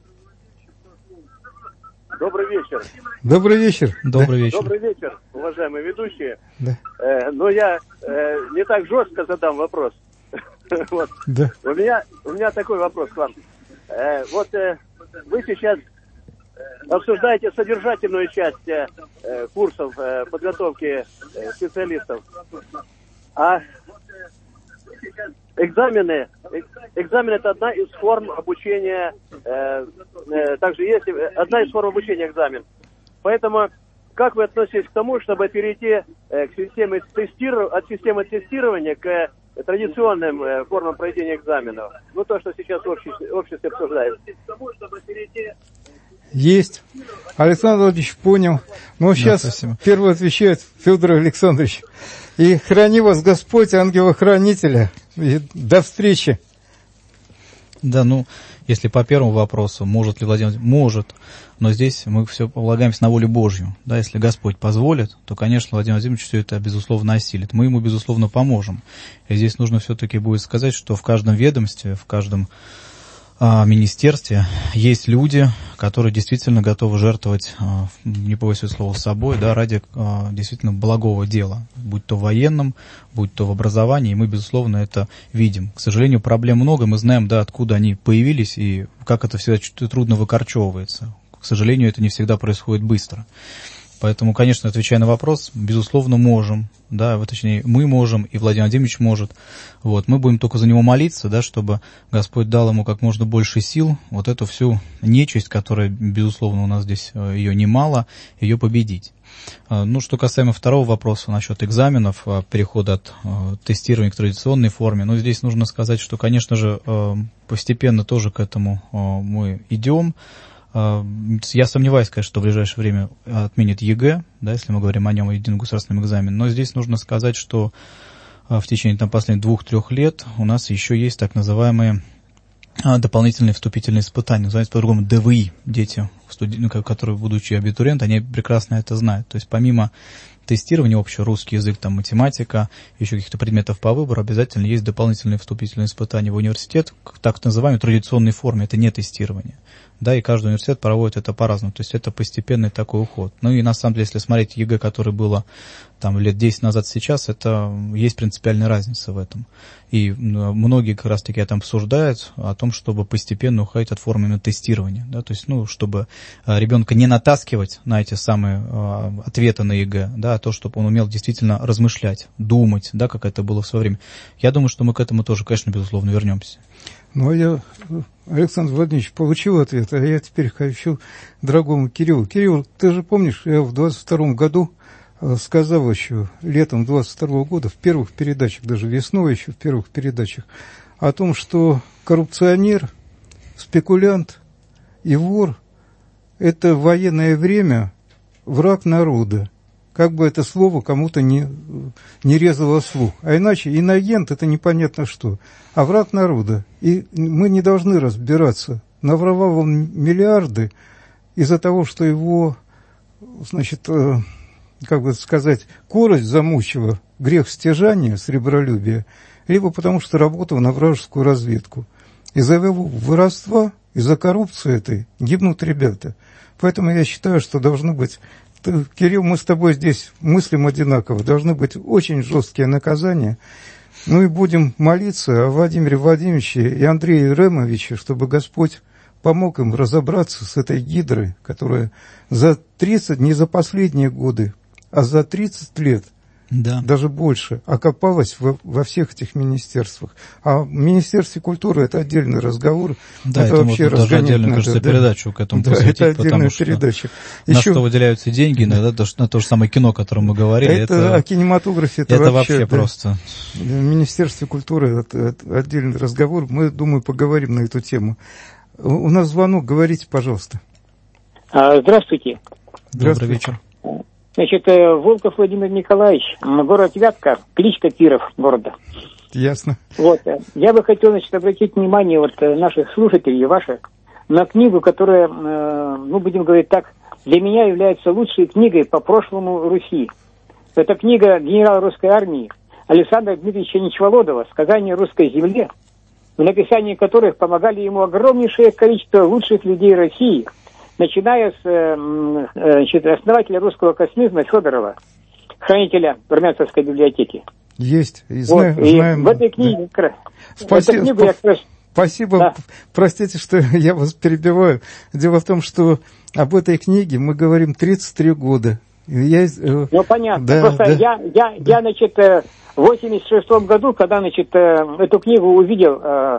Добрый вечер. Добрый вечер. Добрый да. вечер. Добрый вечер, уважаемые ведущие. Да. Э, но я э, не так жестко задам вопрос. вот. Да. У меня, у меня такой вопрос к вам. Э, вот э, вы сейчас обсуждаете содержательную часть э, курсов э, подготовки э, специалистов. А экзамены, экзамен это одна из форм обучения, э, э, также есть одна из форм обучения экзамен. Поэтому как вы относитесь к тому, чтобы перейти э, к системе тестирования, от системы тестирования к э, традиционным э, формам проведения экзаменов? Ну, то, что сейчас в обществе, в обществе обсуждается. Есть. Александр Владимирович понял. Ну, сейчас спасибо. Первый отвечает Федор Александрович. И храни вас Господь, ангела-хранителя. И до встречи. Да, ну, если по первому вопросу, может ли Владимир Владимирович? Может, но здесь мы все полагаемся на волю Божью. Да, если Господь позволит, то, конечно, Владимир Владимирович все это, безусловно, осилит. Мы ему, безусловно, поможем. И здесь нужно все-таки будет сказать, что в каждом ведомстве, в каждом а, министерстве есть люди, которые действительно готовы жертвовать, а, не побоюсь этого слова, собой, да, ради а, действительно благого дела, будь то в военном, будь то в образовании, и мы, безусловно, это видим. К сожалению, проблем много, мы знаем, да, откуда они появились и как это всегда трудно выкорчевывается. К сожалению, это не всегда происходит быстро. Поэтому, конечно, отвечая на вопрос, безусловно, можем, да, точнее, мы можем, и Владимир Владимирович может. Вот, мы будем только за него молиться, да, чтобы Господь дал ему как можно больше сил, вот эту всю нечисть, которая, безусловно, у нас здесь ее немало, ее победить. Ну, что касаемо второго вопроса насчет экзаменов, перехода от тестирования к традиционной форме, ну, здесь нужно сказать, что, конечно же, постепенно тоже к этому мы идем. Я сомневаюсь, конечно, что в ближайшее время отменит ЕГЭ, да, если мы говорим о нем, о едином государственном экзамене, но здесь нужно сказать, что в течение там, последних двух-трех лет у нас еще есть так называемые дополнительные вступительные испытания, называется по-другому ДВИ, дети, студенты, которые, будучи абитуриенты, они прекрасно это знают. То есть помимо тестирования общего, русский язык, там, математика, еще каких-то предметов по выбору, обязательно есть дополнительные вступительные испытания в университет, в так называемой традиционной форме, это не тестирование. Да, и каждый университет проводит это по-разному, то есть это постепенный такой уход. Ну и на самом деле, если смотреть ЕГЭ, которое было там лет десять назад сейчас, это есть принципиальная разница в этом. И многие как раз-таки это обсуждают о том, чтобы постепенно уходить от формы именно тестирования, да, то есть, ну, чтобы ребенка не натаскивать на эти самые а, ответы на ЕГЭ, да, а то, чтобы он умел действительно размышлять, думать, да, как это было в свое время. Я думаю, что мы к этому тоже, конечно, безусловно, вернемся. Ну, а я, Александр Владимирович, получил ответ, а я теперь хочу дорогому Кириллу. Кирилл, ты же помнишь, я в двадцать втором году сказал еще, летом двадцать второго года, в первых передачах, даже весной еще в первых передачах, о том, что коррупционер, спекулянт и вор – это в военное время враг народа. Как бы это слово кому-то не, не резало слух. А иначе иноагент – это непонятно что. А враг народа. И мы не должны разбираться. Навровал он миллиарды из-за того, что его, значит, э, как бы сказать, корость замучила, грех стяжания, сребролюбия, либо потому что работал на вражескую разведку. Из-за его воровства, из-за коррупции этой гибнут ребята. Поэтому я считаю, что должно быть... Ты, Кирилл, мы с тобой здесь мыслим одинаково. Должны быть очень жесткие наказания. Ну и будем молиться о Владимире Владимировиче и Андрее Ремовиче, чтобы Господь помог им разобраться с этой гидрой, которая за тридцать, не за последние годы, а за тридцать лет Да. Даже больше, окопалось во, во всех этих министерствах. А в Министерстве культуры это отдельный разговор. Да, это, это вообще можно даже отдельную, надо, кажется, да. передачу к этому да, посвятить, это отдельная потому передача. что на Еще... что выделяются деньги, иногда на то же самое кино, о котором мы говорили. Это, это о кинематографе это, это вообще, вообще да, просто. В Министерстве культуры это, это отдельный разговор. Мы, думаю, поговорим на эту тему. У нас звонок, говорите, пожалуйста. Здравствуйте. Добрый вечер. Значит, Волков Владимир Николаевич, город Вятка, кличка Киров города. Ясно. Вот, я бы хотел, значит, обратить внимание вот наших слушателей, ваших, на книгу, которая, ну, будем говорить так, для меня является лучшей книгой по прошлому Руси. Это книга генерала русской армии Александра Дмитриевича Нечволодова «Сказание о русской земле», в написании которых помогали ему огромнейшее количество лучших людей России, начиная с значит, основателя русского космизма Федорова, хранителя Румянцевской библиотеки. Есть. И, вот. знаем, и знаем. в этой книге... Да. Спасибо. Книгу я как раз... Спасибо. Да. Простите, что я вас перебиваю. Дело в том, что об этой книге мы говорим тридцать три года. Я... Ну, понятно. Да, Просто да, я, я, да. я, значит, в восемьдесят шестом году, когда, значит, эту книгу увидел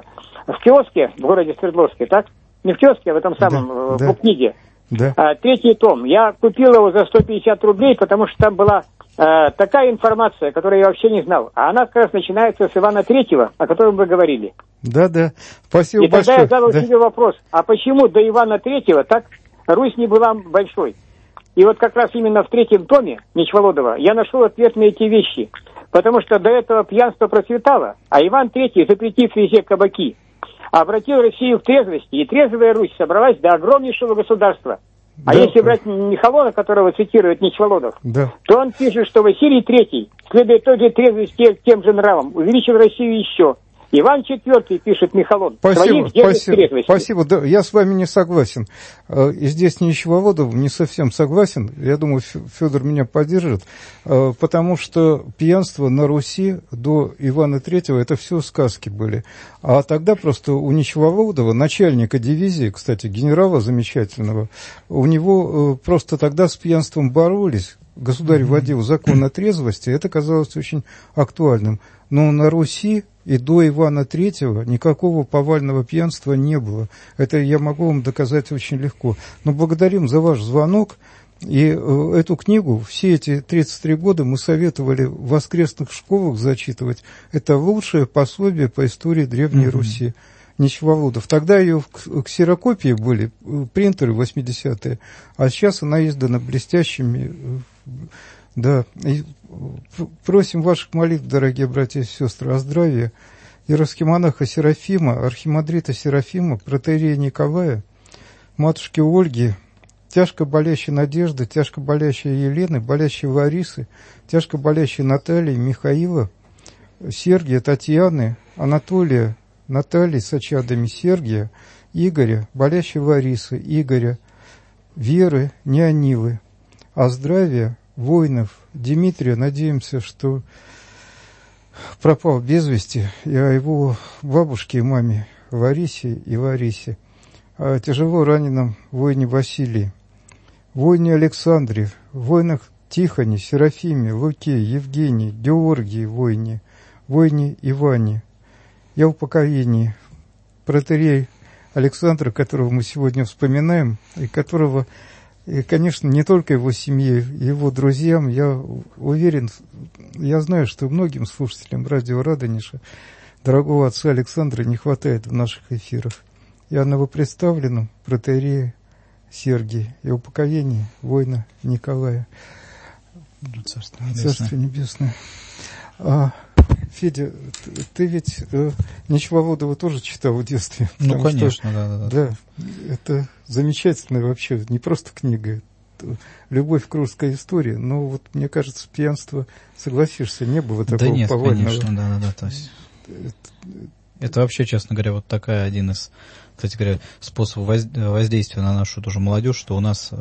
в киоске в городе Свердловске, так? Не в киоске, а в этом самом, да, в книге. Да. А, третий том. Я купил его за сто пятьдесят рублей, потому что там была а, такая информация, которую я вообще не знал. А она как раз начинается с Ивана Третьего, о котором вы говорили. Да, да. Спасибо И большое. тогда я задал да. себе вопрос, а почему до Ивана Третьего так Русь не была большой? И вот как раз именно в третьем томе Нечволодова я нашел ответ на эти вещи. Потому что до этого пьянство процветало, а Иван Третий, запретив везде кабаки, обратил Россию к трезвости, и трезвая Русь собралась до огромнейшего государства. А да, если брать Михалона, которого цитирует Нечволодов, да. то он пишет, что Василий Третий, следуя той же трезвости тем же нравам, увеличил Россию еще. Иван Четвертый, пишет Михалон, Спасибо, спасибо, трезвости. спасибо. Да, я с вами не согласен. И здесь Нечволодов не совсем согласен. Я думаю, Федор меня поддержит. Потому что пьянство на Руси до Ивана Третьего это все сказки были. А тогда просто у Нечволодова, начальника дивизии, кстати, генерала замечательного, у него просто тогда с пьянством боролись. Государь вводил закон о трезвости, это казалось очень актуальным. Но на Руси и до Ивана Третьего никакого повального пьянства не было. Это я могу вам доказать очень легко. Но благодарим за ваш звонок. И э, эту книгу все эти тридцать три года мы советовали в воскресных школах зачитывать. Это лучшее пособие по истории Древней mm-hmm. Руси. Нечволодов. Тогда ее ксерокопии были, принтеры восьмидесятые, а сейчас она издана блестящими. Да, и просим ваших молитв, дорогие братья и сестры, о здравии иеросхимонаха Серафима, архимандрита Серафима, протоиерея Николая, матушки Ольги, тяжко болящей Надежды, тяжко болящей Елены, болящей Ларисы, тяжко болящей Натальи, Михаила, Сергия, Татьяны, Анатолия, Натальи с очадами, Сергия, Игоря, болящей Ларисы, Игоря, Веры, Неонилы, о здравии воинов Дмитрия. Надеемся, что пропал без вести, и о его бабушке и маме Ларисе и Ларисе, о тяжело раненом воине Василии, воине Александре, воинах Тихоне, Серафиме, Луке, Евгении, Георгии воине, воине Иване. Я в упокоении протоиерей Александра, которого мы сегодня вспоминаем, и которого, и, конечно, не только его семье, его друзьям, я уверен, я знаю, что многим слушателям радио Радониша дорогого отца Александра не хватает в наших эфирах. Я новопредставленном протоиерее Сергия и упокоении воина Николая. Царство небесное. Царство небесное. А, Федя, ты ведь э, Нечволодова тоже читал в детстве? Ну, конечно, что, да, да, да. Да, это замечательная вообще, не просто книга, это любовь к русской истории, но вот, мне кажется, пьянство, согласишься, не было такого да нет, повального. конечно, да, да, да, то есть... Это, это вообще, честно говоря, вот такая один из, кстати говоря, способов воздействия на нашу тоже молодежь, что у нас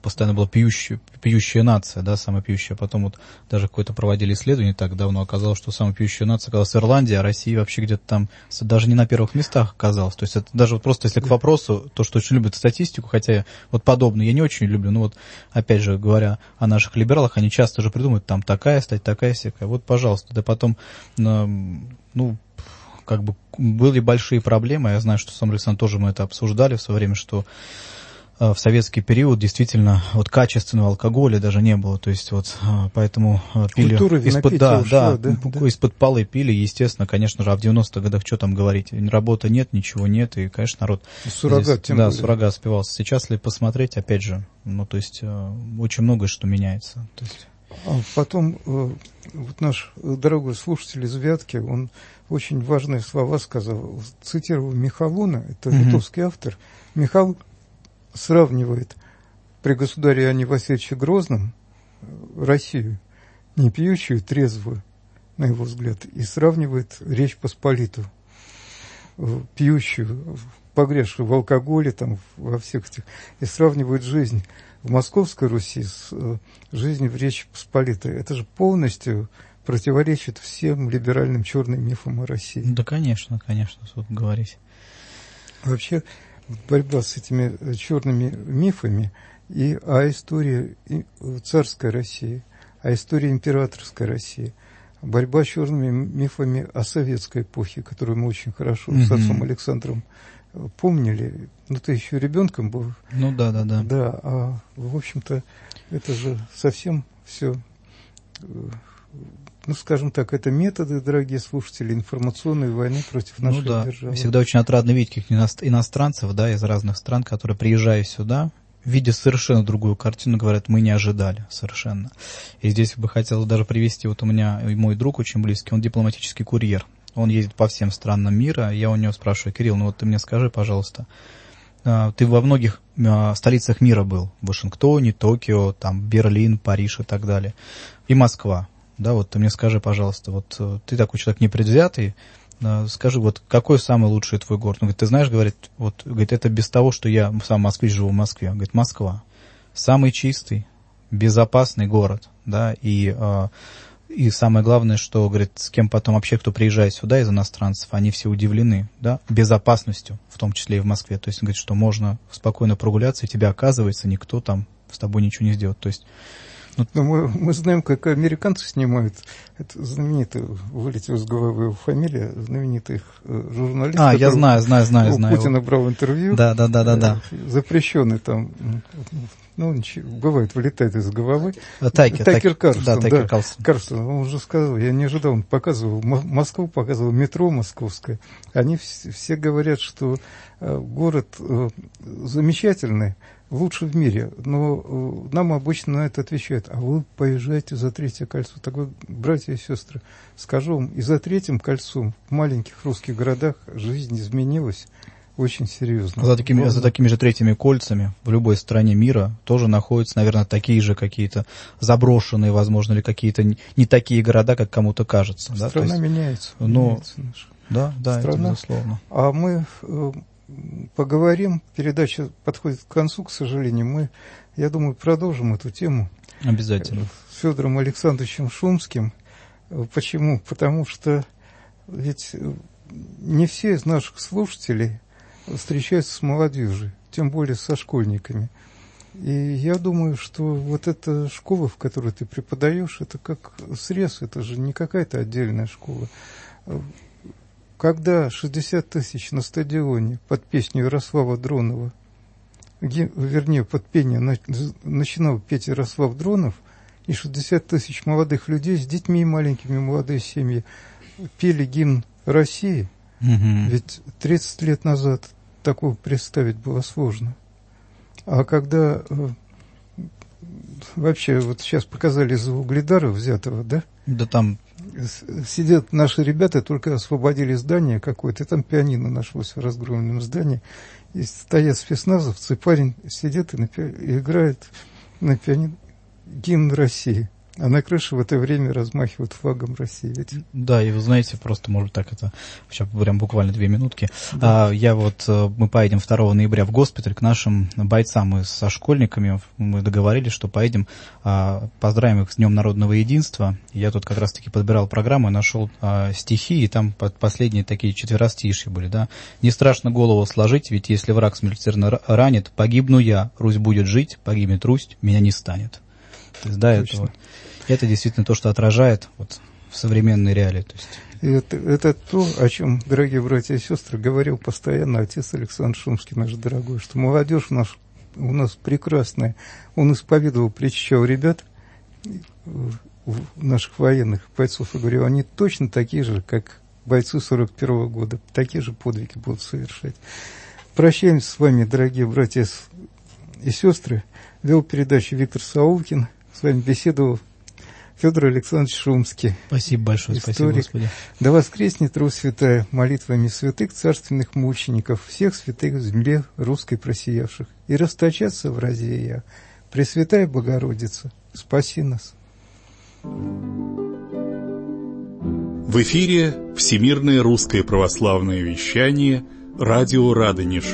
постоянно была пьющая, пьющая нация, да, самая пьющая. Потом вот даже какое-то проводили исследование не так давно, оказалось, что самая пьющая нация оказалась Ирландия, а Россия вообще где-то там даже не на первых местах оказалась. То есть это даже вот просто если к вопросу, то, что очень любят статистику, хотя вот подобное я не очень люблю, но вот опять же говоря о наших либералах, они часто же придумывают там такая стать, такая всякая. Вот, пожалуйста, да потом, ну, как бы были большие проблемы, я знаю, что с Александром тоже мы это обсуждали в свое время, что в советский период действительно вот качественного алкоголя даже не было, то есть вот поэтому пили из-под, да, ушла, да, да, из-под полы пили, естественно, конечно же, а в девяностых годах что там говорить, работы нет, ничего нет, и, конечно, народ суррогат, здесь, тем да, более. суррогат спивался. Сейчас, если посмотреть, опять же, ну, то есть очень многое что меняется. То есть... А потом вот наш дорогой слушатель из Вятки, он очень важные слова сказал, цитировал Михалуна, это mm-hmm. литовский автор. Михал сравнивает при государе Иоанне Васильевиче Грозном Россию, не пьющую, трезвую, на его взгляд, и сравнивает Речь Посполитую, пьющую, погрязшую в алкоголе, там, во всех этих, и сравнивает жизнь в Московской Руси с жизнью в Речи Посполитой. Это же полностью противоречит всем либеральным черным мифам о России. Да, конечно, конечно, тут говорить. Вообще, борьба с этими черными мифами и о истории царской России, о истории императорской России, борьба с черными мифами о советской эпохе, которую мы очень хорошо mm-hmm. с отцом Александром помнили. Ну, ты еще ребенком был. Ну, да, да, да. Да, а, в общем-то, это же совсем все, ну, скажем так, это методы, дорогие слушатели, информационной войны против нашей ну, да. державы. Всегда очень отрадно видеть каких-то иностранцев, да, из разных стран, которые, приезжая сюда, видя совершенно другую картину, говорят, мы не ожидали совершенно. И здесь бы хотел даже привести, вот у меня мой друг очень близкий, он дипломатический курьер. Он ездит по всем странам мира. Я у него спрашиваю: Кирилл, ну вот ты мне скажи, пожалуйста, ты во многих столицах мира был, в Вашингтоне, Токио, там, Берлин, Париж и так далее, и Москва, да, вот ты мне скажи, пожалуйста, вот ты такой человек непредвзятый, скажи, вот какой самый лучший твой город? Он говорит, ты знаешь, говорит, вот, говорит, это без того, что я сам москвич, живу в Москве. Он говорит, Москва, самый чистый, безопасный город, да, и И самое главное, что, говорит, с кем потом вообще, кто приезжает сюда из иностранцев, они все удивлены, да, безопасностью, в том числе и в Москве. То есть, он говорит, что можно спокойно прогуляться, и тебя, оказывается, никто там с тобой ничего не сделает. То есть, ну, Но мы, мы знаем, как американцы снимают. Это знаменитый, вылетела с головы его фамилия, знаменитый журналист. А, я знаю, знаю, знаю, у знаю. Путина брал интервью. Да, да, да, да, да. Запрещенный там, ну, бывает, вылетает из головы. Тайкер, Тайкер Карлсон. Да, Тайкер да, Карлсон. Карлсон. Он уже сказал, я не ожидал, он показывал Москву, показывал метро московское. Они все говорят, что город замечательный, лучший в мире, но нам обычно на это отвечают, а вы поезжайте за третье кольцо. Так вот, братья и сестры, скажу вам, и за третьим кольцом в маленьких русских городах жизнь изменилась очень серьезно. За такими, за такими же третьими кольцами в любой стране мира тоже находятся, наверное, такие же какие-то заброшенные, возможно, или какие-то не, не такие города, как кому-то кажется. Страна да? То есть, меняется. Но, меняется наша. Да, да, страна. это безусловно. А мы поговорим, передача подходит к концу, к сожалению. Мы, я думаю, продолжим эту тему. Обязательно. С Федором Александровичем Шумским. Почему? Потому что ведь не все из наших слушателей встречаются с молодежью, тем более со школьниками. И я думаю, что вот эта школа, в которой ты преподаешь, это как срез, это же не какая-то отдельная школа. Когда шестьдесят тысяч на стадионе под песню Ярослава Дронова, вернее, под пение начинал петь Ярослав Дронов, и шестьдесят тысяч молодых людей с детьми маленькими, молодые семьи, пели гимн России, угу. Ведь тридцать лет назад такого представить было сложно. А когда э, вообще, вот сейчас показали из Угледара взятого, да? Да там... Сидят наши ребята, только освободили здание какое-то, и там пианино нашлось в разгромленном здании, и стоят спецназовцы, парень сидит и, напи- и играет на пианино гимн России. А на крыше в это время размахивают флагом России. Ведь... Да, и вы знаете, просто, может, так это, сейчас прям буквально две минутки. Да. А, я вот, мы поедем второго ноября в госпиталь к нашим бойцам. Мы со школьниками, мы договорились, что поедем, а, поздравим их с Днем народного единства. Я тут как раз-таки подбирал программу и нашел а, стихи, и там под последние такие четверостишья были, да. «Не страшно голову сложить, ведь если враг смертельно ранит, погибну я, Русь будет жить, погибнет Русь, меня не станет». То есть, да, это, вот, это действительно то, что отражает вот, в современной реалии. То есть. Это, это то, о чем, дорогие братья и сестры, говорил постоянно отец Александр Шумский, наш дорогой, что молодежь у нас, у нас прекрасная. Он исповедовал, причащал ребят, наших военных бойцов, и говорил, они точно такие же, как бойцы сорок первого года, такие же подвиги будут совершать. Прощаемся с вами, дорогие братья и сестры. Вел передачу Виктор Саулкин. С вами беседовал Федор Александрович Шумский. Спасибо большое, историк. Спасибо, Господи. Да воскреснет Русь святая молитвами святых царственных мучеников, всех святых в земле русской просиявших, и расточаться в разея. Пресвятая Богородица, спаси нас. В эфире Всемирное русское православное вещание, радио Радонеж.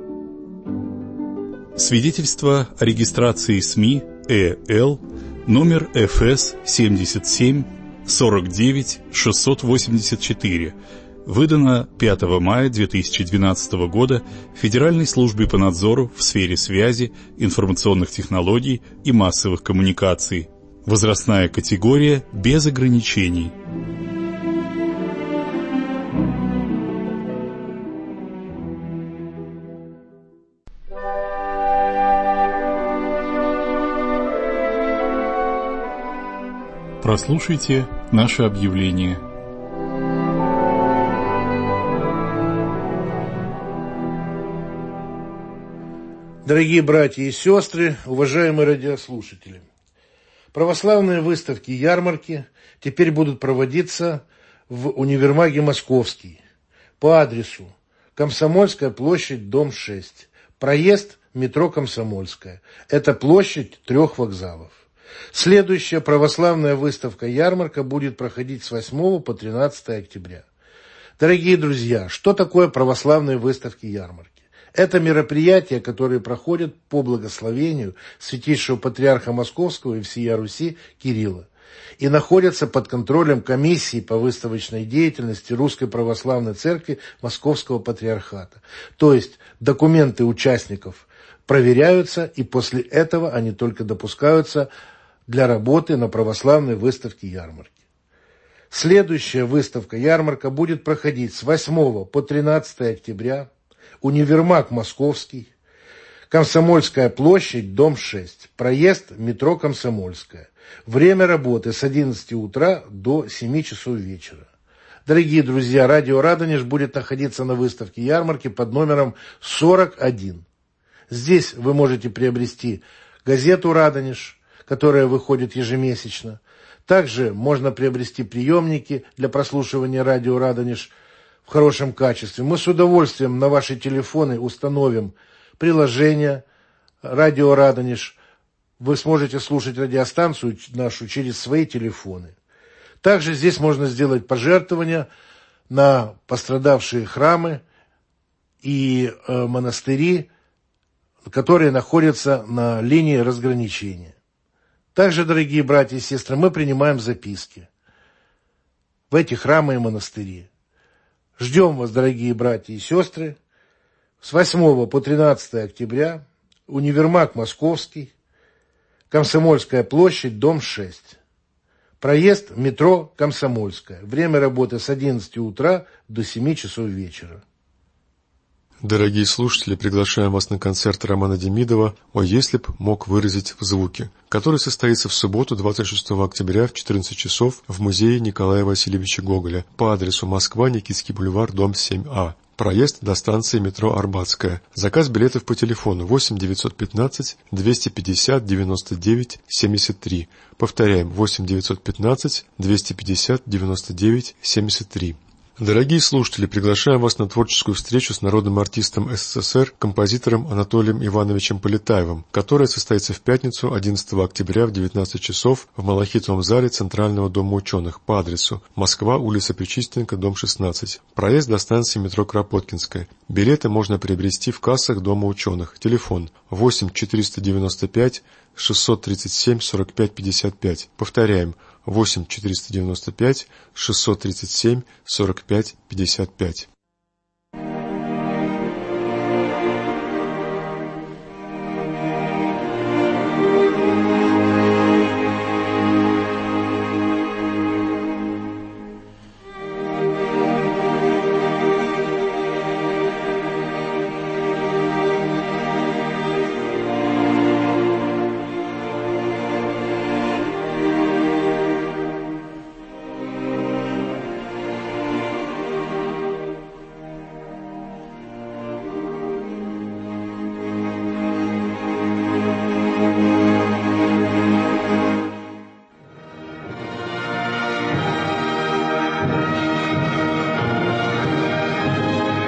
Свидетельство о регистрации СМИ ЭЛ номер эф эс семьдесят семь сорок девять шестьсот восемьдесят четыре, выдано пятого мая две тысячи двенадцатого года Федеральной службой по надзору в сфере связи, информационных технологий и массовых коммуникаций. Возрастная категория без ограничений. Прослушайте наше объявление. Дорогие братья и сестры, уважаемые радиослушатели, православные выставки-ярмарки теперь будут проводиться в универмаге «Московский» по адресу Комсомольская площадь, дом шесть, проезд метро «Комсомольская». Это площадь трех вокзалов. Следующая православная выставка-ярмарка будет проходить с восьмого по тринадцатое октября. Дорогие друзья, что такое православные выставки-ярмарки? Это мероприятия, которые проходят по благословению Святейшего Патриарха Московского и всея Руси Кирилла и находятся под контролем комиссии по выставочной деятельности Русской Православной Церкви Московского Патриархата. То есть документы участников проверяются, и после этого они только допускаются для работы на православной выставке-ярмарке. Следующая выставка-ярмарка будет проходить с восьмого по тринадцатое октября, универмаг «Московский», Комсомольская площадь, дом шесть, проезд метро «Комсомольская». Время работы с одиннадцати утра до семи часов вечера. Дорогие друзья, радио Радонеж будет находиться на выставке-ярмарке под номером сорок один. Здесь вы можете приобрести газету «Радонеж», которая выходит ежемесячно. Также можно приобрести приемники для прослушивания радио Радонеж в хорошем качестве. Мы с удовольствием на ваши телефоны установим приложение радио Радонеж. Вы сможете слушать радиостанцию нашу через свои телефоны. Также здесь можно сделать пожертвования на пострадавшие храмы и э, монастыри, которые находятся на линии разграничения. Также, дорогие братья и сестры, мы принимаем записки в эти храмы и монастыри. Ждем вас, дорогие братья и сестры, с восьмого по тринадцатое октября, универмаг «Московский», Комсомольская площадь, дом шесть, проезд метро «Комсомольская». Время работы с одиннадцати утра до семи часов вечера. Дорогие слушатели, приглашаем вас на концерт Романа Демидова «О, если б мог выразить в звуке», который состоится в субботу, двадцать шестого октября в четырнадцать часов в музее Николая Васильевича Гоголя по адресу Москва, Никитский бульвар, дом семь А. Проезд до станции метро Арбатская. Заказ билетов по телефону восемь девятьсот пятнадцать двести пятьдесят девяносто девять семьдесят три. Повторяем, восемь девятьсот пятнадцать двести пятьдесят девяносто девять семьдесят три. Дорогие слушатели, приглашаем вас на творческую встречу с народным артистом СССР, композитором Анатолием Ивановичем Полетаевым, которая состоится в пятницу, одиннадцатого октября в девятнадцать часов в Малахитовом зале Центрального дома ученых по адресу Москва, улица Причистенко, дом шестнадцать. Проезд до станции метро Кропоткинская. Билеты можно приобрести в кассах Дома ученых. Телефон восемь четыреста девяносто пять шестьсот тридцать семь сорок пять пятьдесят пять. Повторяем, восемь четыреста девяносто пять шестьсот тридцать семь сорок пять пятьдесят пять.